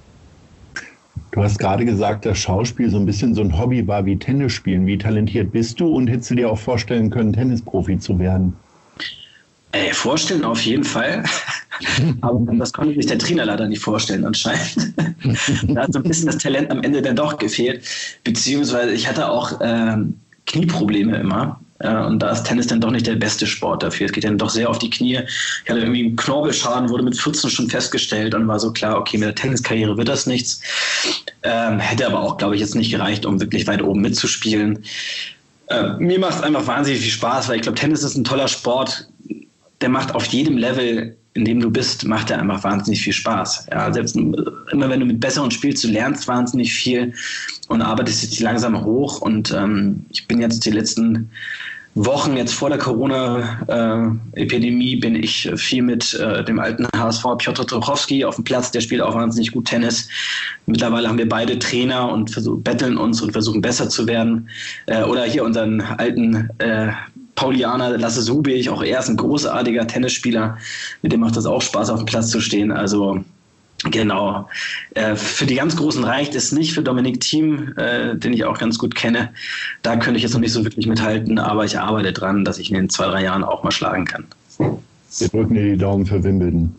Du hast gerade gesagt, dass Schauspiel so ein bisschen so ein Hobby war wie Tennis spielen. Wie talentiert bist du und hättest du dir auch vorstellen können, Tennisprofi zu werden? Vorstellen auf jeden Fall. Aber das konnte sich der Trainer leider nicht vorstellen anscheinend. Da hat so ein bisschen das Talent am Ende dann doch gefehlt. Beziehungsweise ich hatte auch Knieprobleme immer. Und da ist Tennis dann doch nicht der beste Sport dafür. Es geht dann doch sehr auf die Knie. Ich hatte irgendwie einen Knorpelschaden, wurde mit 14 schon festgestellt und war so klar, okay, mit der Tenniskarriere wird das nichts. Hätte aber auch, glaube ich, jetzt nicht gereicht, um wirklich weit oben mitzuspielen. Mir macht es einfach wahnsinnig viel Spaß, weil ich glaube, Tennis ist ein toller Sport. Der macht auf jedem Level, in dem du bist, macht er einfach wahnsinnig viel Spaß. Ja, selbst immer wenn du mit Besseren spielst, du lernst wahnsinnig viel und arbeitest dich langsam hoch. Und ich bin jetzt die letzten Wochen, jetzt vor der Corona-Epidemie, bin ich viel mit dem alten HSV Piotr Trochowski auf dem Platz. Der spielt auch wahnsinnig gut Tennis. Mittlerweile haben wir beide Trainer und betteln uns und versuchen besser zu werden. Oder hier unseren alten Paulianer Lasse Subich, auch er ist ein großartiger Tennisspieler. Mit dem macht das auch Spaß, auf dem Platz zu stehen. Also genau. Für die ganz Großen reicht es nicht. Für Dominik Thiem, den ich auch ganz gut kenne, da könnte ich jetzt noch nicht so wirklich mithalten, aber ich arbeite dran, dass ich ihn in 2-3 Jahren auch mal schlagen kann. Wir drücken dir die Daumen für Wimbledon.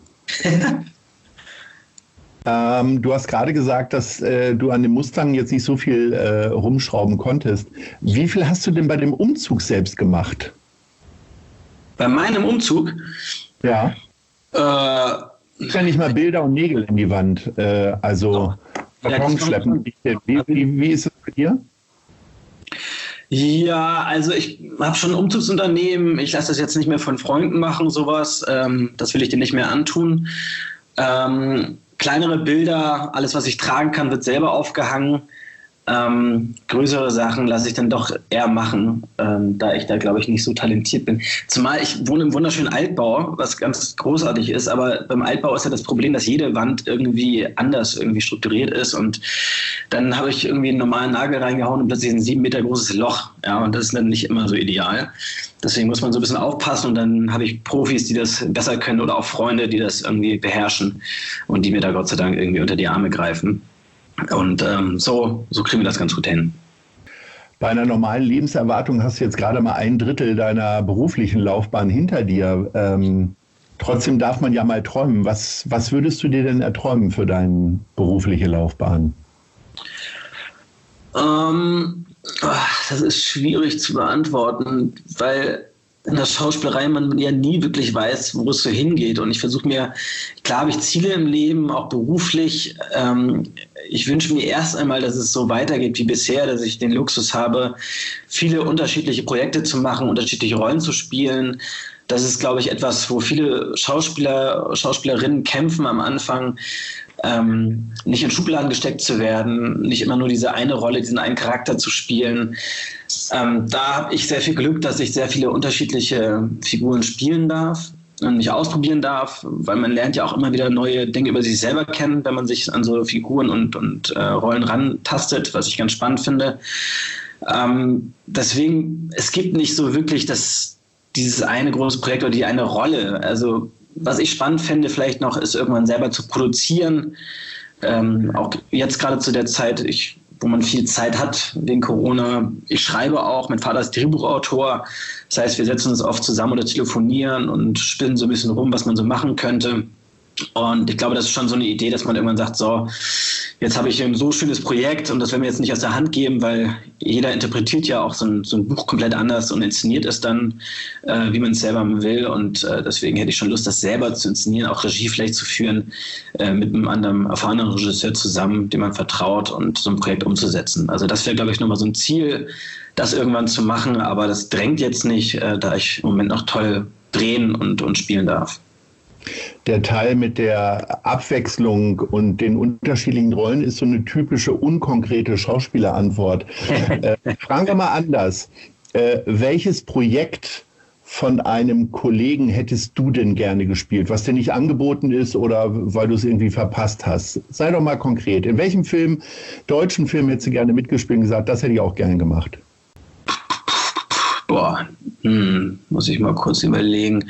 Du hast gerade gesagt, dass du an dem Mustang jetzt nicht so viel rumschrauben konntest. Wie viel hast du denn bei dem Umzug selbst gemacht? Bei meinem Umzug? Ja. Kann nicht mal Bilder und Nägel in die Wand, Karton schleppen. Wie ist es bei dir? Ja, also ich habe schon ein Umzugsunternehmen. Ich lasse das jetzt nicht mehr von Freunden machen, sowas. Das will ich dir nicht mehr antun. Kleinere Bilder, alles, was ich tragen kann, wird selber aufgehangen. Größere Sachen lasse ich dann doch eher machen, da ich da, glaube ich, nicht so talentiert bin. Zumal ich wohne im wunderschönen Altbau, was ganz großartig ist, aber beim Altbau ist ja das Problem, dass jede Wand irgendwie anders irgendwie strukturiert ist, und dann habe ich irgendwie einen normalen Nagel reingehauen und plötzlich ein 7 Meter großes Loch. Ja, und das ist dann nicht immer so ideal. Deswegen muss man so ein bisschen aufpassen, und dann habe ich Profis, die das besser können, oder auch Freunde, die das irgendwie beherrschen und die mir da Gott sei Dank irgendwie unter die Arme greifen. Und so kriegen wir das ganz gut hin. Bei einer normalen Lebenserwartung hast du jetzt gerade mal 1/3 deiner beruflichen Laufbahn hinter dir. Trotzdem darf man ja mal träumen. Was würdest du dir denn erträumen für deine berufliche Laufbahn? Das ist schwierig zu beantworten, weil in der Schauspielerei man ja nie wirklich weiß, wo es so hingeht. Und ich versuche mir, klar habe ich Ziele im Leben, auch beruflich. Ich wünsche mir erst einmal, dass es so weitergeht wie bisher, dass ich den Luxus habe, viele unterschiedliche Projekte zu machen, unterschiedliche Rollen zu spielen. Das ist, glaube ich, etwas, wo viele Schauspielerinnen kämpfen am Anfang, nicht in Schubladen gesteckt zu werden, nicht immer nur diese eine Rolle, diesen einen Charakter zu spielen. Da habe ich sehr viel Glück, dass ich sehr viele unterschiedliche Figuren spielen darf und mich ausprobieren darf, weil man lernt ja auch immer wieder neue Dinge über sich selber kennen, wenn man sich an so Figuren und Rollen rantastet, was ich ganz spannend finde. Deswegen, es gibt nicht so wirklich dieses eine große Projekt oder die eine Rolle. Also was ich spannend fände vielleicht noch, ist irgendwann selber zu produzieren. Auch jetzt gerade zu der Zeit, wo man viel Zeit hat wegen Corona. Ich schreibe auch, mein Vater ist Drehbuchautor. Das heißt, wir setzen uns oft zusammen oder telefonieren und spinnen so ein bisschen rum, was man so machen könnte. Und ich glaube, das ist schon so eine Idee, dass man irgendwann sagt, so, jetzt habe ich ein so schönes Projekt und das werden wir jetzt nicht aus der Hand geben, weil jeder interpretiert ja auch so ein Buch komplett anders und inszeniert es dann, wie man es selber will. Und deswegen hätte ich schon Lust, das selber zu inszenieren, auch Regie vielleicht zu führen, mit einem anderen erfahrenen Regisseur zusammen, dem man vertraut, und so ein Projekt umzusetzen. Also das wäre, glaube ich, nochmal so ein Ziel, das irgendwann zu machen. Aber das drängt jetzt nicht, da ich im Moment noch toll drehen und spielen darf. Der Teil mit der Abwechslung und den unterschiedlichen Rollen ist so eine typische unkonkrete Schauspielerantwort. Fragen wir mal anders. Welches Projekt von einem Kollegen hättest du denn gerne gespielt, was dir nicht angeboten ist oder weil du es irgendwie verpasst hast? Sei doch mal konkret. In welchem deutschen Film hättest du gerne mitgespielt und gesagt, das hätte ich auch gerne gemacht? Muss ich mal kurz überlegen.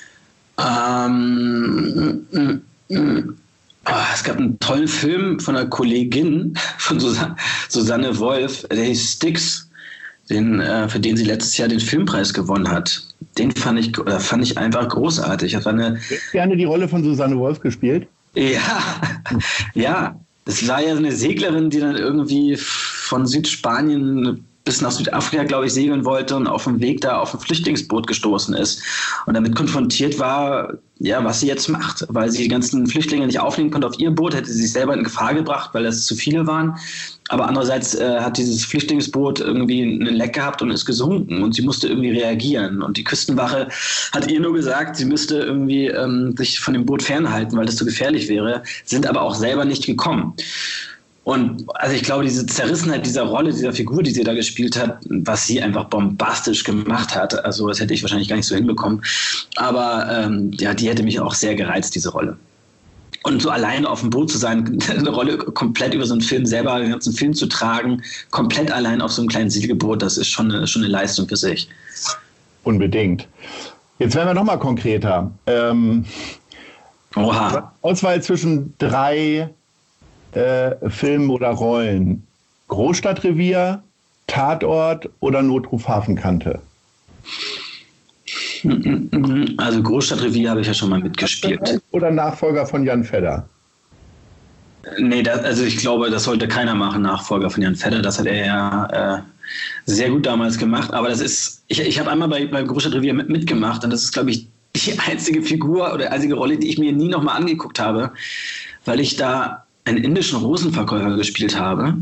Es gab einen tollen Film von einer Kollegin, von Susanne Wolf, der hieß Styx, für den sie letztes Jahr den Filmpreis gewonnen hat. Den fand ich einfach großartig. Das war gerne die Rolle von Susanne Wolf gespielt? Ja. Das war ja eine Seglerin, die dann irgendwie von Südspanien bis nach Südafrika, glaube ich, segeln wollte und auf dem Weg da auf ein Flüchtlingsboot gestoßen ist und damit konfrontiert war, ja, was sie jetzt macht, weil sie die ganzen Flüchtlinge nicht aufnehmen konnte auf ihr Boot, hätte sie sich selber in Gefahr gebracht, weil es zu viele waren. Aber andererseits hat dieses Flüchtlingsboot irgendwie einen Leck gehabt und ist gesunken und sie musste irgendwie reagieren. Und die Küstenwache hat ihr nur gesagt, sie müsste irgendwie sich von dem Boot fernhalten, weil das zu gefährlich wäre, sind aber auch selber nicht gekommen. Und also ich glaube, diese Zerrissenheit dieser Rolle, dieser Figur, die sie da gespielt hat, was sie einfach bombastisch gemacht hat, also das hätte ich wahrscheinlich gar nicht so hinbekommen. Aber die hätte mich auch sehr gereizt, diese Rolle. Und so alleine auf dem Boot zu sein, eine Rolle komplett über so einen Film selber, den ganzen Film zu tragen, komplett allein auf so einem kleinen Segelboot, das ist schon eine Leistung für sich. Unbedingt. Jetzt werden wir noch mal konkreter. Auswahl zwischen 3 Filmen oder Rollen. Großstadtrevier, Tatort oder Notruf Hafenkante? Also Großstadtrevier habe ich ja schon mal mitgespielt. Oder Nachfolger von Jan Fedder? Nee, also ich glaube, das sollte keiner machen, Nachfolger von Jan Fedder. Das hat er ja sehr gut damals gemacht. Aber das ist, ich habe einmal bei Großstadtrevier mitgemacht und das ist, glaube ich, die einzige Figur oder einzige Rolle, die ich mir nie nochmal angeguckt habe, weil ich da einen indischen Rosenverkäufer gespielt habe,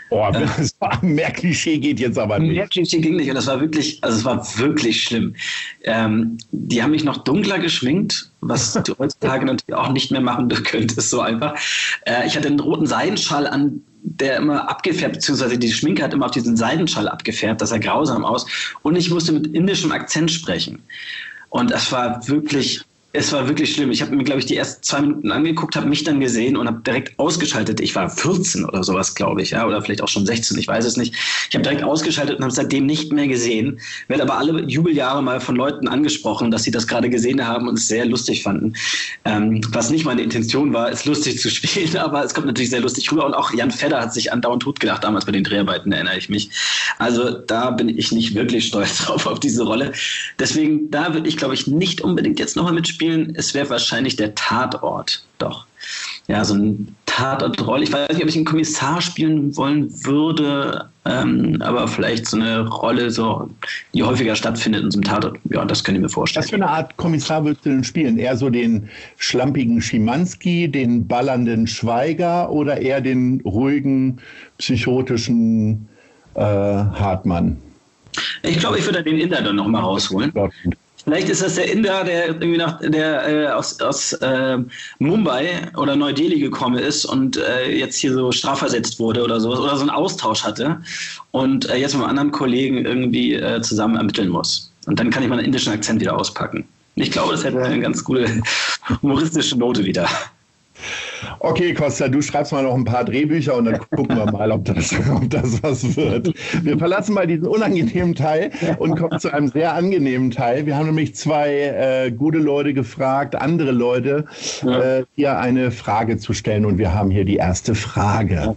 Oh, mehr Klischee geht jetzt aber nicht. Mehr Klischee ging nicht und es war wirklich schlimm. Die haben mich noch dunkler geschminkt, was du heutzutage natürlich auch nicht mehr machen könntest, so einfach. Ich hatte einen roten Seidenschal an, der immer abgefärbt, beziehungsweise die Schminke hat immer auf diesen Seidenschal abgefärbt, das sah grausam aus. Und ich musste mit indischem Akzent sprechen. Und es war wirklich schlimm. Ich habe mir, glaube ich, die ersten 2 Minuten angeguckt, habe mich dann gesehen und habe direkt ausgeschaltet. Ich war 14 oder sowas, glaube ich, ja, oder vielleicht auch schon 16, ich weiß es nicht. Ich habe direkt ausgeschaltet und habe seitdem nicht mehr gesehen. Werde aber alle Jubeljahre mal von Leuten angesprochen, dass sie das gerade gesehen haben und es sehr lustig fanden. Was nicht meine Intention war, es lustig zu spielen, aber es kommt natürlich sehr lustig rüber. Und auch Jan Fedder hat sich andauernd totgelacht damals bei den Dreharbeiten, erinnere ich mich. Also da bin ich nicht wirklich stolz drauf auf diese Rolle. Deswegen, da würde ich, glaube ich, nicht unbedingt jetzt nochmal mitspielen. Es wäre wahrscheinlich der Tatort, doch. Ja, so ein Tatortrolle. Ich weiß nicht, ob ich einen Kommissar spielen wollen würde, aber vielleicht so eine Rolle, so, die häufiger stattfindet in so einem Tatort. Ja, das könnte ich mir vorstellen. Was für eine Art Kommissar würdest du denn spielen? Eher so den schlampigen Schimanski, den ballernden Schweiger oder eher den ruhigen, psychotischen Hartmann? Ich glaube, ich würde den Inder dann nochmal rausholen. Vielleicht ist das der Inder, der irgendwie aus Mumbai oder Neu-Delhi gekommen ist und jetzt hier so strafversetzt wurde oder sowas oder so einen Austausch hatte und jetzt mit einem anderen Kollegen irgendwie zusammen ermitteln muss. Und dann kann ich meinen indischen Akzent wieder auspacken. Ich glaube, das hätte eine ganz gute humoristische Note wieder. Okay, Costa, du schreibst mal noch ein paar Drehbücher und dann gucken wir mal, ob das was wird. Wir verlassen mal diesen unangenehmen Teil und kommen zu einem sehr angenehmen Teil. Wir haben nämlich 2 gute Leute gefragt, andere Leute, hier eine Frage zu stellen und wir haben hier die erste Frage.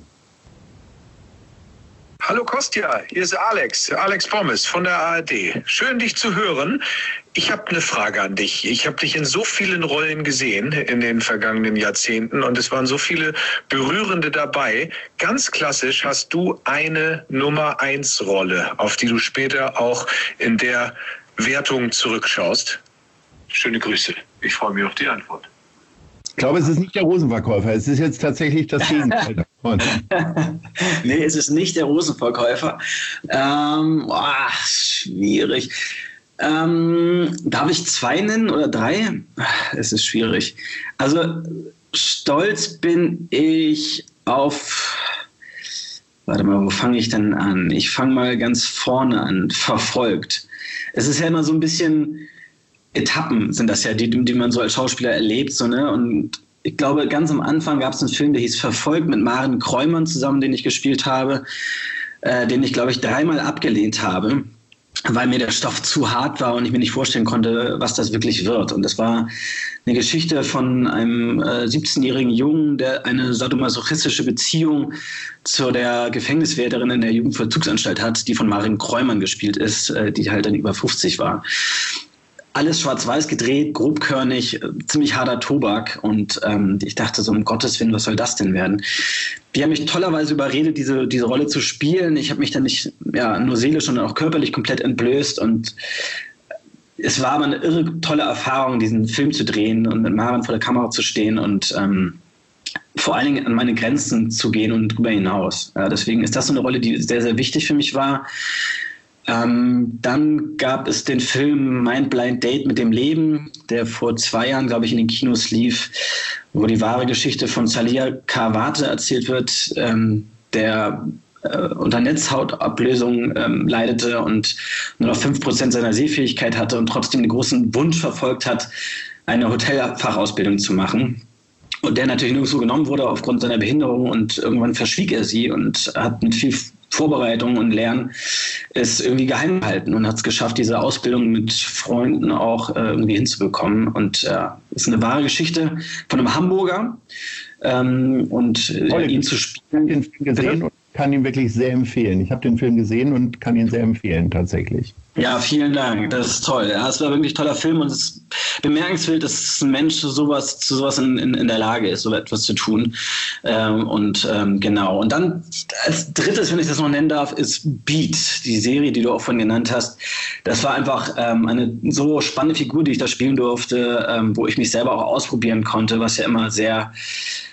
Hallo Kostja, hier ist Alex Pommes von der ARD. Schön, dich zu hören. Ich habe eine Frage an dich. Ich habe dich in so vielen Rollen gesehen in den vergangenen Jahrzehnten und es waren so viele berührende dabei. Ganz klassisch hast du eine Nummer-1-Rolle, auf die du später auch in der Wertung zurückschaust. Schöne Grüße. Ich freue mich auf die Antwort. Ich glaube, es ist nicht der Rosenverkäufer. Es ist jetzt tatsächlich das Gegenteil davon. Nee, es ist nicht der Rosenverkäufer. Schwierig. Darf ich 2 nennen oder 3? Es ist schwierig. Also stolz bin ich auf... Warte mal, wo fange ich denn an? Ich fange mal ganz vorne an. Verfolgt. Es ist ja immer so ein bisschen... Etappen sind das ja, die man so als Schauspieler erlebt. So, ne? Und ich glaube, ganz am Anfang gab es einen Film, der hieß Verfolgt mit Maren Kreumann zusammen, den ich gespielt habe, den ich, glaube ich, 3-mal abgelehnt habe, weil mir der Stoff zu hart war und ich mir nicht vorstellen konnte, was das wirklich wird. Und das war eine Geschichte von einem 17-jährigen Jungen, der eine sadomasochistische Beziehung zu der Gefängniswärterin in der Jugendvollzugsanstalt hat, die von Maren Kreumann gespielt ist, die halt dann über 50 war. Alles schwarz-weiß gedreht, grobkörnig, ziemlich harter Tobak. Und ich dachte so, um Gottes Willen, was soll das denn werden? Die haben mich tollerweise überredet, diese Rolle zu spielen. Ich habe mich dann nicht nur seelisch, sondern auch körperlich komplett entblößt. Und es war aber eine irre tolle Erfahrung, diesen Film zu drehen und mit Maren vor der Kamera zu stehen und vor allen Dingen an meine Grenzen zu gehen und darüber hinaus. Ja, deswegen ist das so eine Rolle, die sehr, sehr wichtig für mich war. Dann gab es den Film Mind Blind Date mit dem Leben, der vor 2 Jahren, glaube ich, in den Kinos lief, wo die wahre Geschichte von Salia Kawate erzählt wird, der unter Netzhautablösung leidete und nur noch 5% seiner Sehfähigkeit hatte und trotzdem den großen Wunsch verfolgt hat, eine Hotelfachausbildung zu machen. Und der natürlich nirgendwo genommen wurde aufgrund seiner Behinderung und irgendwann verschwieg er sie und hat mit viel Vorbereitung und Lernen es irgendwie geheim gehalten und hat es geschafft, diese Ausbildung mit Freunden auch irgendwie hinzubekommen. Und ist eine wahre Geschichte von einem Hamburger und ihn zu spielen. Ich habe den Film gesehen und kann ihn wirklich sehr empfehlen. Ich habe den Film gesehen und kann ihn sehr empfehlen, tatsächlich. Ja, vielen Dank. Das ist toll. Ja, es war wirklich ein toller Film und es ist bemerkenswert, dass ein Mensch zu sowas in der Lage ist, so etwas zu tun. Genau. Und dann als drittes, wenn ich das noch nennen darf, ist Beat, die Serie, die du auch vorhin genannt hast. Das war einfach eine so spannende Figur, die ich da spielen durfte, wo ich mich selber auch ausprobieren konnte, was ja immer sehr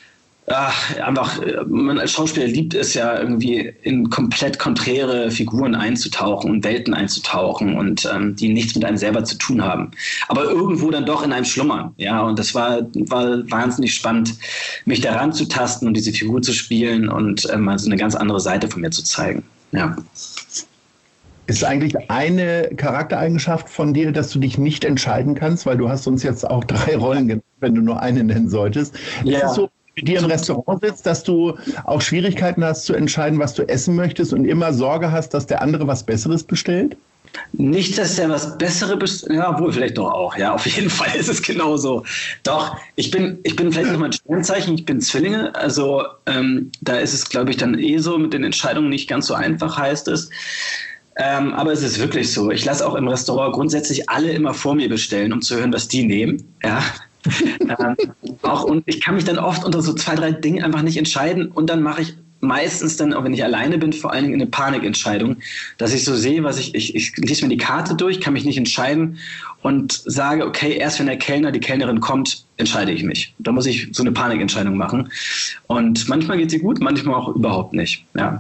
Einfach, man als Schauspieler liebt es ja irgendwie in komplett konträre Figuren einzutauchen und Welten einzutauchen und die nichts mit einem selber zu tun haben. Aber irgendwo dann doch in einem schlummern. Ja, und das war wahnsinnig spannend, mich daran zu tasten und diese Figur zu spielen und mal so eine ganz andere Seite von mir zu zeigen. Ja. Ist eigentlich eine Charaktereigenschaft von dir, dass du dich nicht entscheiden kannst, weil du hast uns jetzt auch 3 Rollen genannt, wenn du nur eine nennen solltest. Ja. Ist es so, wenn du dir im Restaurant sitzt, dass du auch Schwierigkeiten hast zu entscheiden, was du essen möchtest und immer Sorge hast, dass der andere was Besseres bestellt? Nicht, dass er was Besseres bestellt, ja, wohl vielleicht doch auch, ja, auf jeden Fall ist es genauso. Doch, ich bin vielleicht nochmal ein Sternzeichen, ich bin Zwillinge, also da ist es, glaube ich, dann so mit den Entscheidungen nicht ganz so einfach, heißt es. Aber es ist wirklich so. Ich lasse auch im Restaurant grundsätzlich alle immer vor mir bestellen, um zu hören, was die nehmen. Ja. Und ich kann mich dann oft unter so 2, 3 Dingen einfach nicht entscheiden. Und dann mache ich meistens dann, auch wenn ich alleine bin, vor allen Dingen eine Panikentscheidung, dass ich so sehe, was ich lese mir die Karte durch, kann mich nicht entscheiden und sage, okay, erst wenn der Kellner, die Kellnerin kommt, entscheide ich mich. Da muss ich so eine Panikentscheidung machen. Und manchmal geht sie gut, manchmal auch überhaupt nicht. Ja.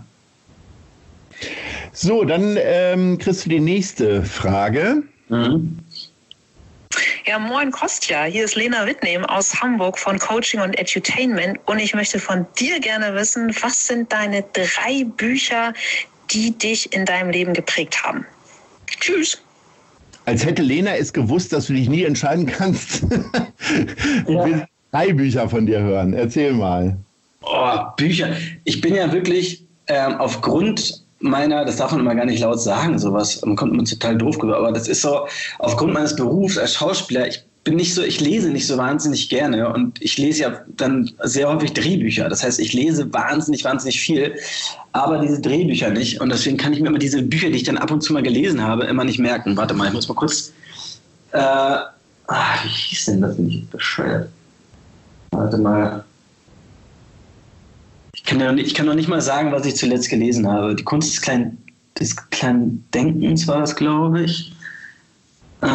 So, dann kriegst du die nächste Frage. Mhm. Ja, moin Kostja, hier ist Lena Wittnehm aus Hamburg von Coaching und Edutainment und ich möchte von dir gerne wissen, was sind deine 3 Bücher, die dich in deinem Leben geprägt haben? Tschüss. Als hätte Lena es gewusst, dass du dich nie entscheiden kannst. Ich will 3 Bücher von dir hören. Erzähl mal. Oh, Bücher. Ich bin ja wirklich aufgrund das darf man immer gar nicht laut sagen, sowas, man kommt immer total doof rüber, aber das ist so, aufgrund meines Berufs als Schauspieler, ich lese nicht so wahnsinnig gerne und ich lese ja dann sehr häufig Drehbücher, das heißt, ich lese wahnsinnig viel, aber diese Drehbücher nicht und deswegen kann ich mir immer diese Bücher, die ich dann ab und zu mal gelesen habe, immer nicht merken. Warte mal, ich muss mal kurz, wie hieß denn das, bin ich bescheuert? Warte mal. Ich kann noch nicht mal sagen, was ich zuletzt gelesen habe. Die Kunst des kleinen Denkens war das, glaube ich. Das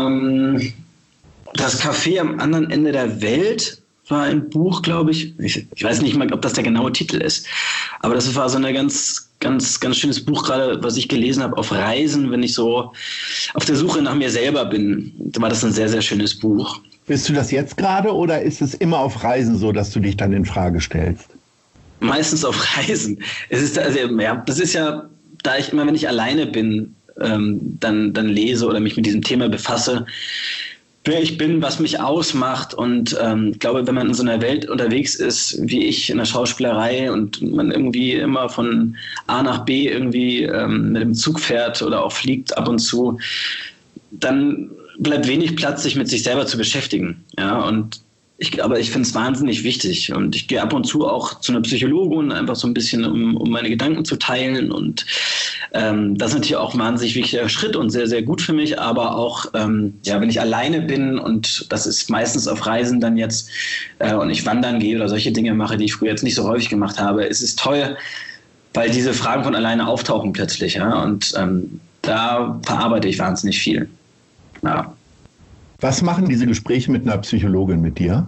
Café am anderen Ende der Welt war ein Buch, glaube ich. Ich weiß nicht mal, ob das der genaue Titel ist. Aber das war so ein ganz schönes Buch gerade, was ich gelesen habe auf Reisen, wenn ich so auf der Suche nach mir selber bin. Da war das ein sehr, sehr schönes Buch. Bist du das jetzt gerade oder ist es immer auf Reisen so, dass du dich dann in Frage stellst? Meistens auf Reisen. Das ist ja, da ich immer, wenn ich alleine bin, dann lese oder mich mit diesem Thema befasse, wer ich bin, was mich ausmacht. Und ich glaube, wenn man in so einer Welt unterwegs ist, wie ich in der Schauspielerei und man irgendwie immer von A nach B irgendwie mit dem Zug fährt oder auch fliegt ab und zu, dann bleibt wenig Platz, sich mit sich selber zu beschäftigen. Ja, aber ich finde es wahnsinnig wichtig und ich gehe ab und zu auch zu einer Psychologin, einfach so ein bisschen, um meine Gedanken zu teilen und das ist natürlich auch ein wahnsinnig wichtiger Schritt und sehr, sehr gut für mich, aber auch, wenn ich alleine bin und das ist meistens auf Reisen dann jetzt und ich wandern gehe oder solche Dinge mache, die ich früher jetzt nicht so häufig gemacht habe, es ist toll, weil diese Fragen von alleine auftauchen plötzlich, ja, und da verarbeite ich wahnsinnig viel, ja. Was machen diese Gespräche mit einer Psychologin mit dir?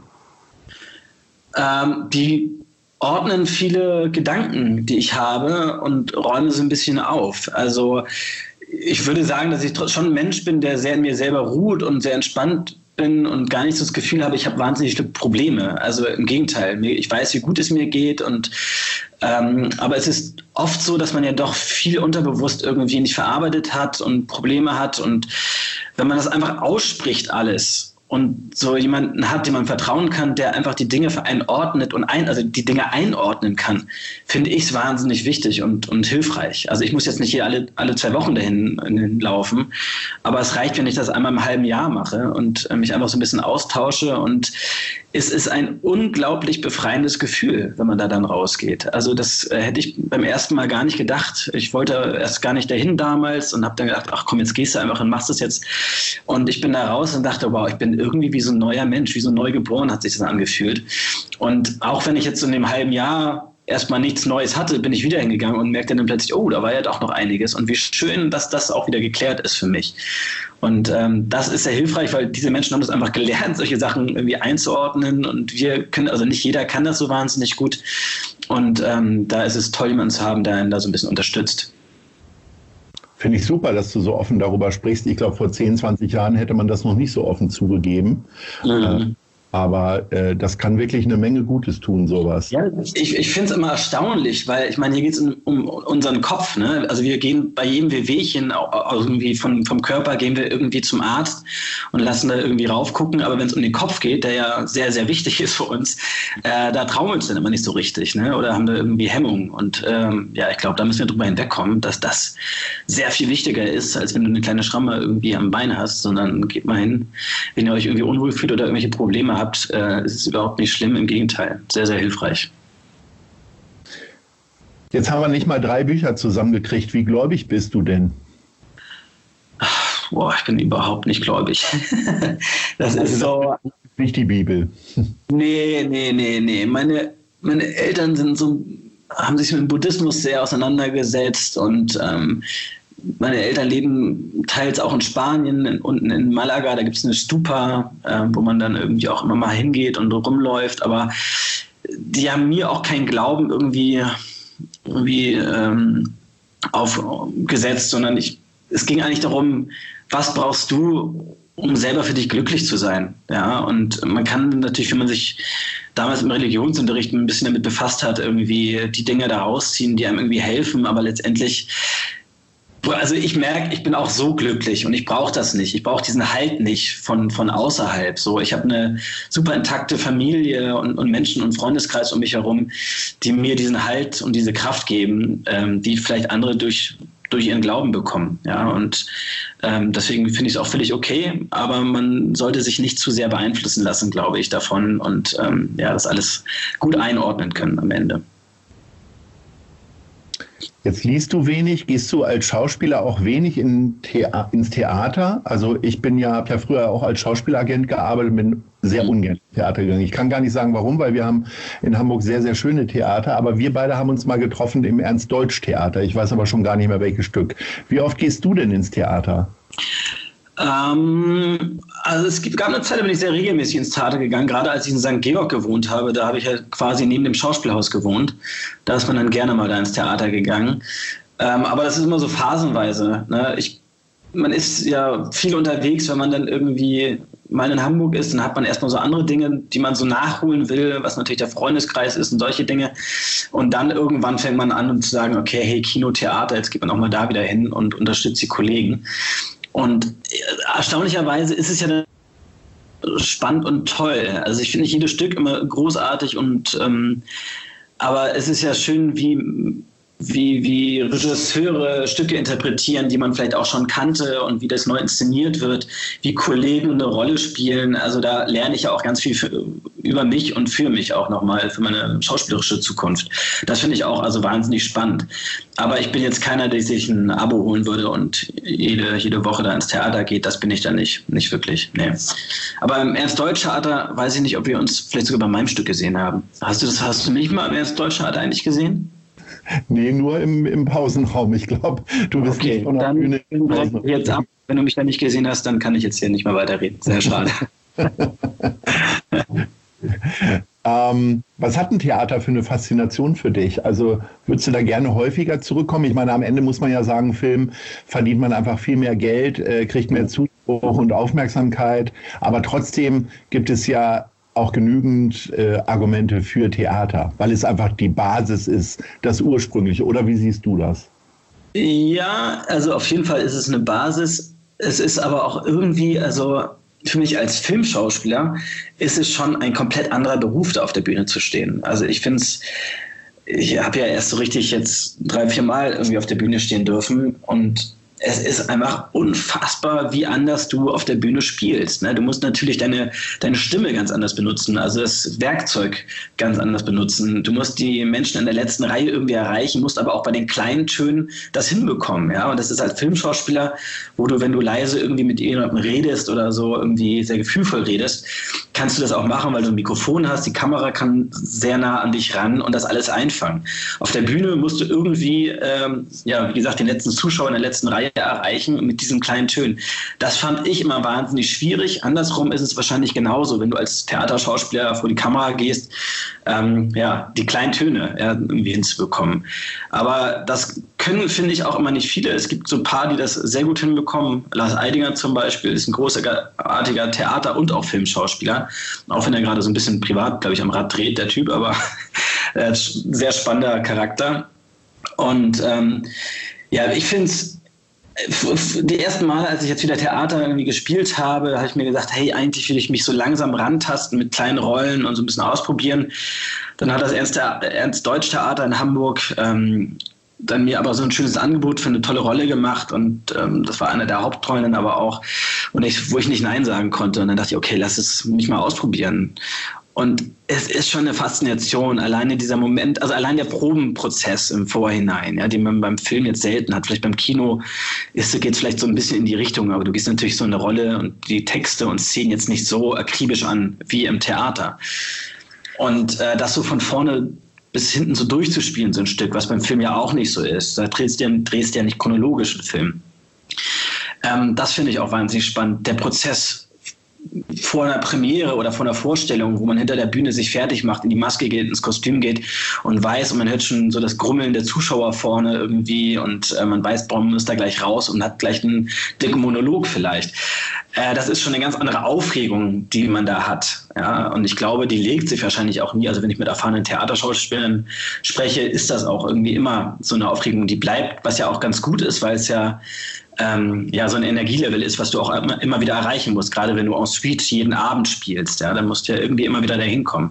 Die ordnen viele Gedanken, die ich habe und räumen sie ein bisschen auf. Also ich würde sagen, dass ich schon ein Mensch bin, der sehr in mir selber ruht und sehr entspannt bin und gar nicht so das Gefühl habe, ich habe wahnsinnig viele Probleme. Also im Gegenteil, ich weiß, wie gut es mir geht aber es ist oft so, dass man ja doch viel unterbewusst irgendwie nicht verarbeitet hat und Probleme hat und wenn man das einfach ausspricht alles und so jemanden hat, dem man vertrauen kann, der einfach die Dinge für einen ordnet und also die Dinge einordnen kann, finde ich es wahnsinnig wichtig und hilfreich. Also ich muss jetzt nicht hier alle 2 Wochen dahin laufen, aber es reicht, wenn ich das einmal im halben Jahr mache und mich einfach so ein bisschen austausche und es ist ein unglaublich befreiendes Gefühl, wenn man da dann rausgeht. Also das hätte ich beim ersten Mal gar nicht gedacht. Ich wollte erst gar nicht dahin damals und habe dann gedacht, ach komm, jetzt gehst du einfach und machst das jetzt. Und ich bin da raus und dachte, wow, ich bin irgendwie wie so ein neuer Mensch, wie so neugeboren hat sich das angefühlt. Und auch wenn ich jetzt so in dem halben Jahr erstmal nichts Neues hatte, bin ich wieder hingegangen und merkte dann plötzlich, oh, da war ja doch noch einiges und wie schön, dass das auch wieder geklärt ist für mich. Und das ist sehr hilfreich, weil diese Menschen haben das einfach gelernt, solche Sachen irgendwie einzuordnen und wir können, also nicht jeder kann das so wahnsinnig gut und da ist es toll, jemanden zu haben, der einen da so ein bisschen unterstützt. Finde ich super, dass du so offen darüber sprichst. Ich glaube, vor 10, 20 Jahren hätte man das noch nicht so offen zugegeben. Aber das kann wirklich eine Menge Gutes tun, sowas. Ja, ich finde es immer erstaunlich, weil ich meine, hier geht es um unseren Kopf. Ne? Also wir gehen bei jedem Wehwehchen irgendwie vom Körper gehen wir irgendwie zum Arzt und lassen da irgendwie raufgucken. Aber wenn es um den Kopf geht, der ja sehr, sehr wichtig ist für uns, da trauen wir uns dann immer nicht so richtig, ne? Oder haben da irgendwie Hemmungen. Und ja, ich glaube, da müssen wir drüber hinwegkommen, dass das sehr viel wichtiger ist, als wenn du eine kleine Schramme irgendwie am Bein hast, sondern geht mal hin, wenn ihr euch irgendwie unwohl fühlt oder irgendwelche Probleme habt, ist es überhaupt nicht schlimm, im Gegenteil, sehr, sehr hilfreich. Jetzt haben wir nicht mal 3 Bücher zusammengekriegt. Wie gläubig bist du denn? Boah, ich bin überhaupt nicht gläubig. Das ist so... Nicht die Bibel. Nee. Meine Eltern haben sich mit dem Buddhismus sehr auseinandergesetzt und meine Eltern leben teils auch in Spanien, unten in Malaga, da gibt es eine Stupa, wo man dann irgendwie auch immer mal hingeht und rumläuft, aber die haben mir auch keinen Glauben irgendwie aufgesetzt, sondern es ging eigentlich darum, was brauchst du, um selber für dich glücklich zu sein. Ja, und man kann natürlich, wenn man sich damals im Religionsunterricht ein bisschen damit befasst hat, irgendwie die Dinge da rausziehen, die einem irgendwie helfen, aber letztendlich, also ich merke, ich bin auch so glücklich und ich brauche das nicht. Ich brauche diesen Halt nicht von außerhalb. So, ich habe eine super intakte Familie und Menschen und Freundeskreis um mich herum, die mir diesen Halt und diese Kraft geben, die vielleicht andere durch ihren Glauben bekommen. Ja, und deswegen finde ich es auch völlig okay, aber man sollte sich nicht zu sehr beeinflussen lassen, glaube ich, davon und das alles gut einordnen können am Ende. Jetzt liest du wenig, gehst du als Schauspieler auch wenig ins Theater? Also ich habe ja früher auch als Schauspielagent gearbeitet, bin sehr ungern ins Theater gegangen. Ich kann gar nicht sagen, warum, weil wir haben in Hamburg sehr, sehr schöne Theater, aber wir beide haben uns mal getroffen im Ernst-Deutsch-Theater. Ich weiß aber schon gar nicht mehr, welches Stück. Wie oft gehst du denn ins Theater? Also es gab eine Zeit, da bin ich sehr regelmäßig ins Theater gegangen, gerade als ich in St. Georg gewohnt habe, da habe ich ja quasi neben dem Schauspielhaus gewohnt, da ist man dann gerne mal da ins Theater gegangen, aber das ist immer so phasenweise, ne? Man ist ja viel unterwegs, wenn man dann irgendwie mal in Hamburg ist, dann hat man erstmal so andere Dinge, die man so nachholen will, was natürlich der Freundeskreis ist und solche Dinge. Und dann irgendwann fängt man an, zu sagen, okay, hey, Kino, Theater, jetzt geht man auch mal da wieder hin und unterstützt die Kollegen. Und erstaunlicherweise ist es ja spannend und toll. Also ich finde nicht jedes Stück immer großartig aber es ist ja schön, wie Regisseure Stücke interpretieren, die man vielleicht auch schon kannte und wie das neu inszeniert wird, wie Kollegen eine Rolle spielen. Also da lerne ich ja auch ganz viel über mich und für mich auch nochmal, für meine schauspielerische Zukunft. Das finde ich auch also wahnsinnig spannend. Aber ich bin jetzt keiner, der sich ein Abo holen würde und jede Woche da ins Theater geht. Das bin ich dann nicht wirklich. Nee. Aber im Ernst-Deutsch-Theater weiß ich nicht, ob wir uns vielleicht sogar bei meinem Stück gesehen haben. Hast du mich mal im Ernst-Deutsch-Theater eigentlich gesehen? Nee, nur im Pausenraum. Ich glaube, du bist okay, nicht von der Bühne. Jetzt ab. Wenn du mich da nicht gesehen hast, dann kann ich jetzt hier nicht mehr weiterreden. Sehr schade. Was hat ein Theater für eine Faszination für dich? Also würdest du da gerne häufiger zurückkommen? Ich meine, am Ende muss man ja sagen, Film verdient man einfach viel mehr Geld, kriegt mehr Zuspruch und Aufmerksamkeit. Aber trotzdem gibt es ja auch genügend Argumente für Theater, weil es einfach die Basis ist, das Ursprüngliche. Oder wie siehst du das? Ja, also auf jeden Fall ist es eine Basis. Es ist aber auch irgendwie, also für mich als Filmschauspieler ist es schon ein komplett anderer Beruf, da auf der Bühne zu stehen. Also ich finde es, ich habe ja erst so richtig jetzt 3-4 Mal irgendwie auf der Bühne stehen dürfen und es ist einfach unfassbar, wie anders du auf der Bühne spielst. Ne? Du musst natürlich deine Stimme ganz anders benutzen, also das Werkzeug ganz anders benutzen. Du musst die Menschen in der letzten Reihe irgendwie erreichen, musst aber auch bei den kleinen Tönen das hinbekommen. Ja? Und das ist als Filmschauspieler, wo du, wenn du leise irgendwie mit jemandem redest oder so irgendwie sehr gefühlvoll redest, kannst du das auch machen, weil du ein Mikrofon hast, die Kamera kann sehr nah an dich ran und das alles einfangen. Auf der Bühne musst du irgendwie, wie gesagt, den letzten Zuschauer in der letzten Reihe erreichen mit diesen kleinen Tönen. Das fand ich immer wahnsinnig schwierig. Andersrum ist es wahrscheinlich genauso, wenn du als Theaterschauspieler vor die Kamera gehst, die kleinen Töne irgendwie hinzubekommen. Aber das können, finde ich, auch immer nicht viele. Es gibt so ein paar, die das sehr gut hinbekommen. Lars Eidinger zum Beispiel ist ein großartiger Theater- und auch Filmschauspieler. Auch wenn er gerade so ein bisschen privat, glaube ich, am Rad dreht, der Typ, aber sehr spannender Charakter. Und ich finde es, die ersten Mal, als ich jetzt wieder Theater irgendwie gespielt habe, habe ich mir gesagt, hey, eigentlich will ich mich so langsam rantasten mit kleinen Rollen und so ein bisschen ausprobieren. Dann hat das Ernst-Deutsch-Theater in Hamburg dann mir aber so ein schönes Angebot für eine tolle Rolle gemacht und das war einer der Hauptrollen dann aber auch, wo ich nicht Nein sagen konnte. Und dann dachte ich, okay, lass es mich mal ausprobieren. Und es ist schon eine Faszination, alleine dieser Moment, also allein der Probenprozess im Vorhinein, den man beim Film jetzt selten hat. Vielleicht beim Kino geht es vielleicht so ein bisschen in die Richtung, aber du gehst natürlich so eine Rolle und die Texte und Szenen jetzt nicht so akribisch an wie im Theater. Und das so von vorne bis hinten so durchzuspielen, so ein Stück, was beim Film ja auch nicht so ist. Da drehst du ja nicht chronologisch einen Film. Das finde ich auch wahnsinnig spannend. Der Prozess vor einer Premiere oder vor einer Vorstellung, wo man hinter der Bühne sich fertig macht, in die Maske geht, ins Kostüm geht und weiß, und man hört schon so das Grummeln der Zuschauer vorne irgendwie und man weiß, man muss da gleich raus und hat gleich einen dicken Monolog vielleicht. Das ist schon eine ganz andere Aufregung, die man da hat. Ja? Und ich glaube, die legt sich wahrscheinlich auch nie. Also wenn ich mit erfahrenen Theaterschauspielern spreche, ist das auch irgendwie immer so eine Aufregung, die bleibt, was ja auch ganz gut ist, weil es so ein Energielevel ist, was du auch immer wieder erreichen musst, gerade wenn du en suite jeden Abend spielst, dann musst du ja irgendwie immer wieder dahin kommen.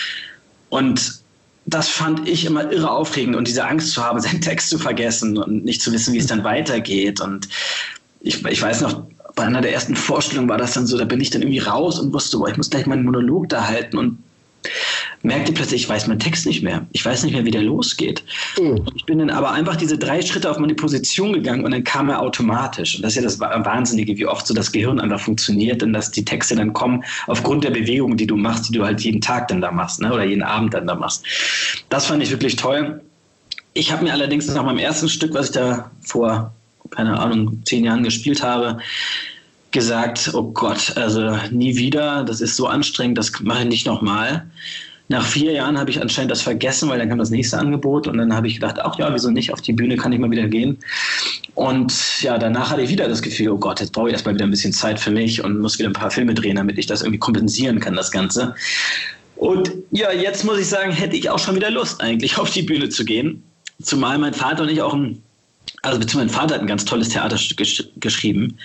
Und das fand ich immer irre aufregend und diese Angst zu haben, seinen Text zu vergessen und nicht zu wissen, wie es dann weitergeht. Und ich weiß noch, bei einer der ersten Vorstellungen war das dann so, da bin ich dann irgendwie raus und wusste, ich muss gleich meinen Monolog da halten und merkte plötzlich, ich weiß meinen Text nicht mehr. Ich weiß nicht mehr, wie der losgeht. Ich bin dann aber einfach diese 3 Schritte auf meine Position gegangen und dann kam er automatisch. Und das ist ja das Wahnsinnige, wie oft so das Gehirn einfach funktioniert und dass die Texte dann kommen aufgrund der Bewegungen, die du machst, die du halt jeden Tag dann da machst, ne? Oder jeden Abend dann da machst. Das fand ich wirklich toll. Ich habe mir allerdings nach meinem ersten Stück, was ich da vor, 10 Jahren gespielt habe, gesagt, oh Gott, also nie wieder, das ist so anstrengend, das mache ich nicht nochmal. Nach 4 Jahren habe ich anscheinend das vergessen, weil dann kam das nächste Angebot und dann habe ich gedacht, ach ja, wieso nicht, auf die Bühne kann ich mal wieder gehen. Und danach hatte ich wieder das Gefühl, oh Gott, jetzt brauche ich erstmal wieder ein bisschen Zeit für mich und muss wieder ein paar Filme drehen, damit ich das irgendwie kompensieren kann, das Ganze. Und jetzt muss ich sagen, hätte ich auch schon wieder Lust eigentlich auf die Bühne zu gehen. Zumal mein Vater und ich beziehungsweise mein Vater hat ein ganz tolles Theaterstück geschrieben.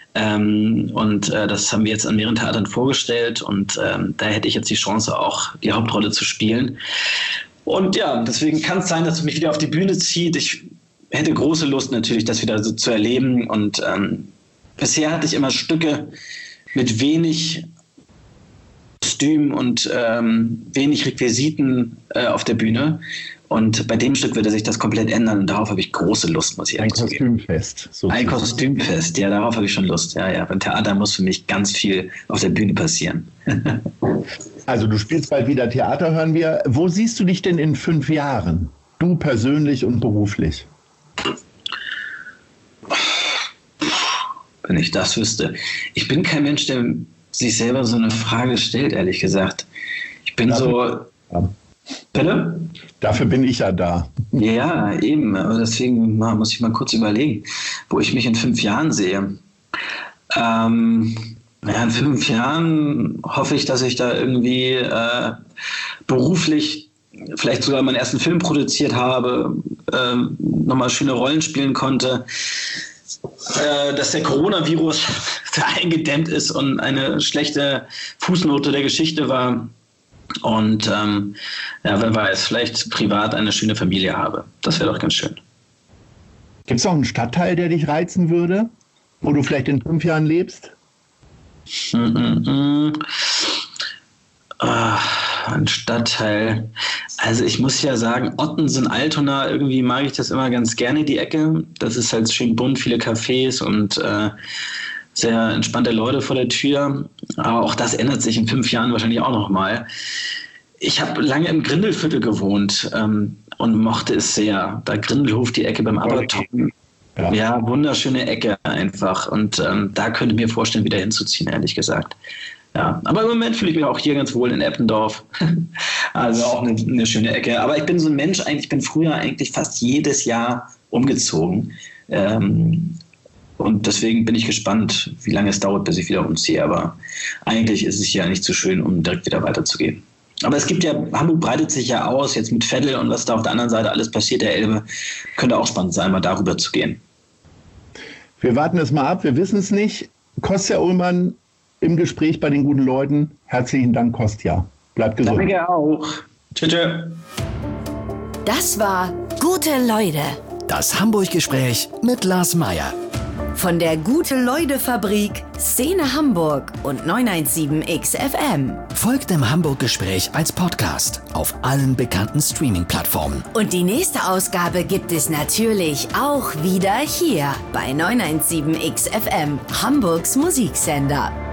Das haben wir jetzt an mehreren Theatern vorgestellt und da hätte ich jetzt die Chance, auch die Hauptrolle zu spielen. Und deswegen kann es sein, dass es mich wieder auf die Bühne zieht. Ich hätte große Lust natürlich, das wieder so zu erleben. Und bisher hatte ich immer Stücke mit wenig Kostüm und wenig Requisiten auf der Bühne. Und bei dem Stück würde sich das komplett ändern und darauf habe ich große Lust, muss ich ehrlich sagen. Ein Kostümfest. Sozusagen. Ein Kostümfest, darauf habe ich schon Lust. Beim Theater muss für mich ganz viel auf der Bühne passieren. Also du spielst bald wieder Theater, hören wir. Wo siehst du dich denn in 5 Jahren? Du persönlich und beruflich? Wenn ich das wüsste. Ich bin kein Mensch, der sich selber so eine Frage stellt, ehrlich gesagt. Ich bin Bitte? Dafür bin ich ja da. Ja, eben. Aber deswegen muss ich mal kurz überlegen, wo ich mich in 5 Jahren sehe. In 5 Jahren hoffe ich, dass ich da irgendwie beruflich vielleicht sogar meinen ersten Film produziert habe, nochmal schöne Rollen spielen konnte, dass der Coronavirus eingedämmt ist und eine schlechte Fußnote der Geschichte war. Und wer weiß, vielleicht privat eine schöne Familie habe. Das wäre doch ganz schön. Gibt es auch einen Stadtteil, der dich reizen würde, wo du vielleicht in 5 Jahren lebst? Ein Stadtteil. Also ich muss ja sagen, Ottensen-Altona, irgendwie mag ich das immer ganz gerne, die Ecke. Das ist halt schön bunt, viele Cafés und sehr entspannte Leute vor der Tür. Aber auch das ändert sich in 5 Jahren wahrscheinlich auch noch mal. Ich habe lange im Grindelviertel gewohnt und mochte es sehr. Da Grindelhof, die Ecke beim Abertoppen. Ja, wunderschöne Ecke einfach. Und da könnte ich mir vorstellen, wieder hinzuziehen, ehrlich gesagt. Ja, aber im Moment fühle ich mich auch hier ganz wohl in Eppendorf. Also auch eine schöne Ecke. Aber ich bin so ein Mensch, ich bin früher eigentlich fast jedes Jahr umgezogen. Und deswegen bin ich gespannt, wie lange es dauert, bis ich wieder umziehe. Aber eigentlich ist es ja nicht so schön, um direkt wieder weiterzugehen. Aber es gibt ja, Hamburg breitet sich ja aus, jetzt mit Veddel und was da auf der anderen Seite alles passiert, der Elbe. Könnte auch spannend sein, mal darüber zu gehen. Wir warten es mal ab, wir wissen es nicht. Kostja Ullmann im Gespräch bei den guten Leuten. Herzlichen Dank, Kostja. Bleibt gesund. Danke auch. Tschüss. Das war Gute Leute. Das Hamburg-Gespräch mit Lars Meier. Von der Gute-Leute-Fabrik, Szene Hamburg und 917 XFM. Folgt dem Hamburg-Gespräch als Podcast auf allen bekannten Streaming-Plattformen. Und die nächste Ausgabe gibt es natürlich auch wieder hier bei 917 XFM, Hamburgs Musiksender.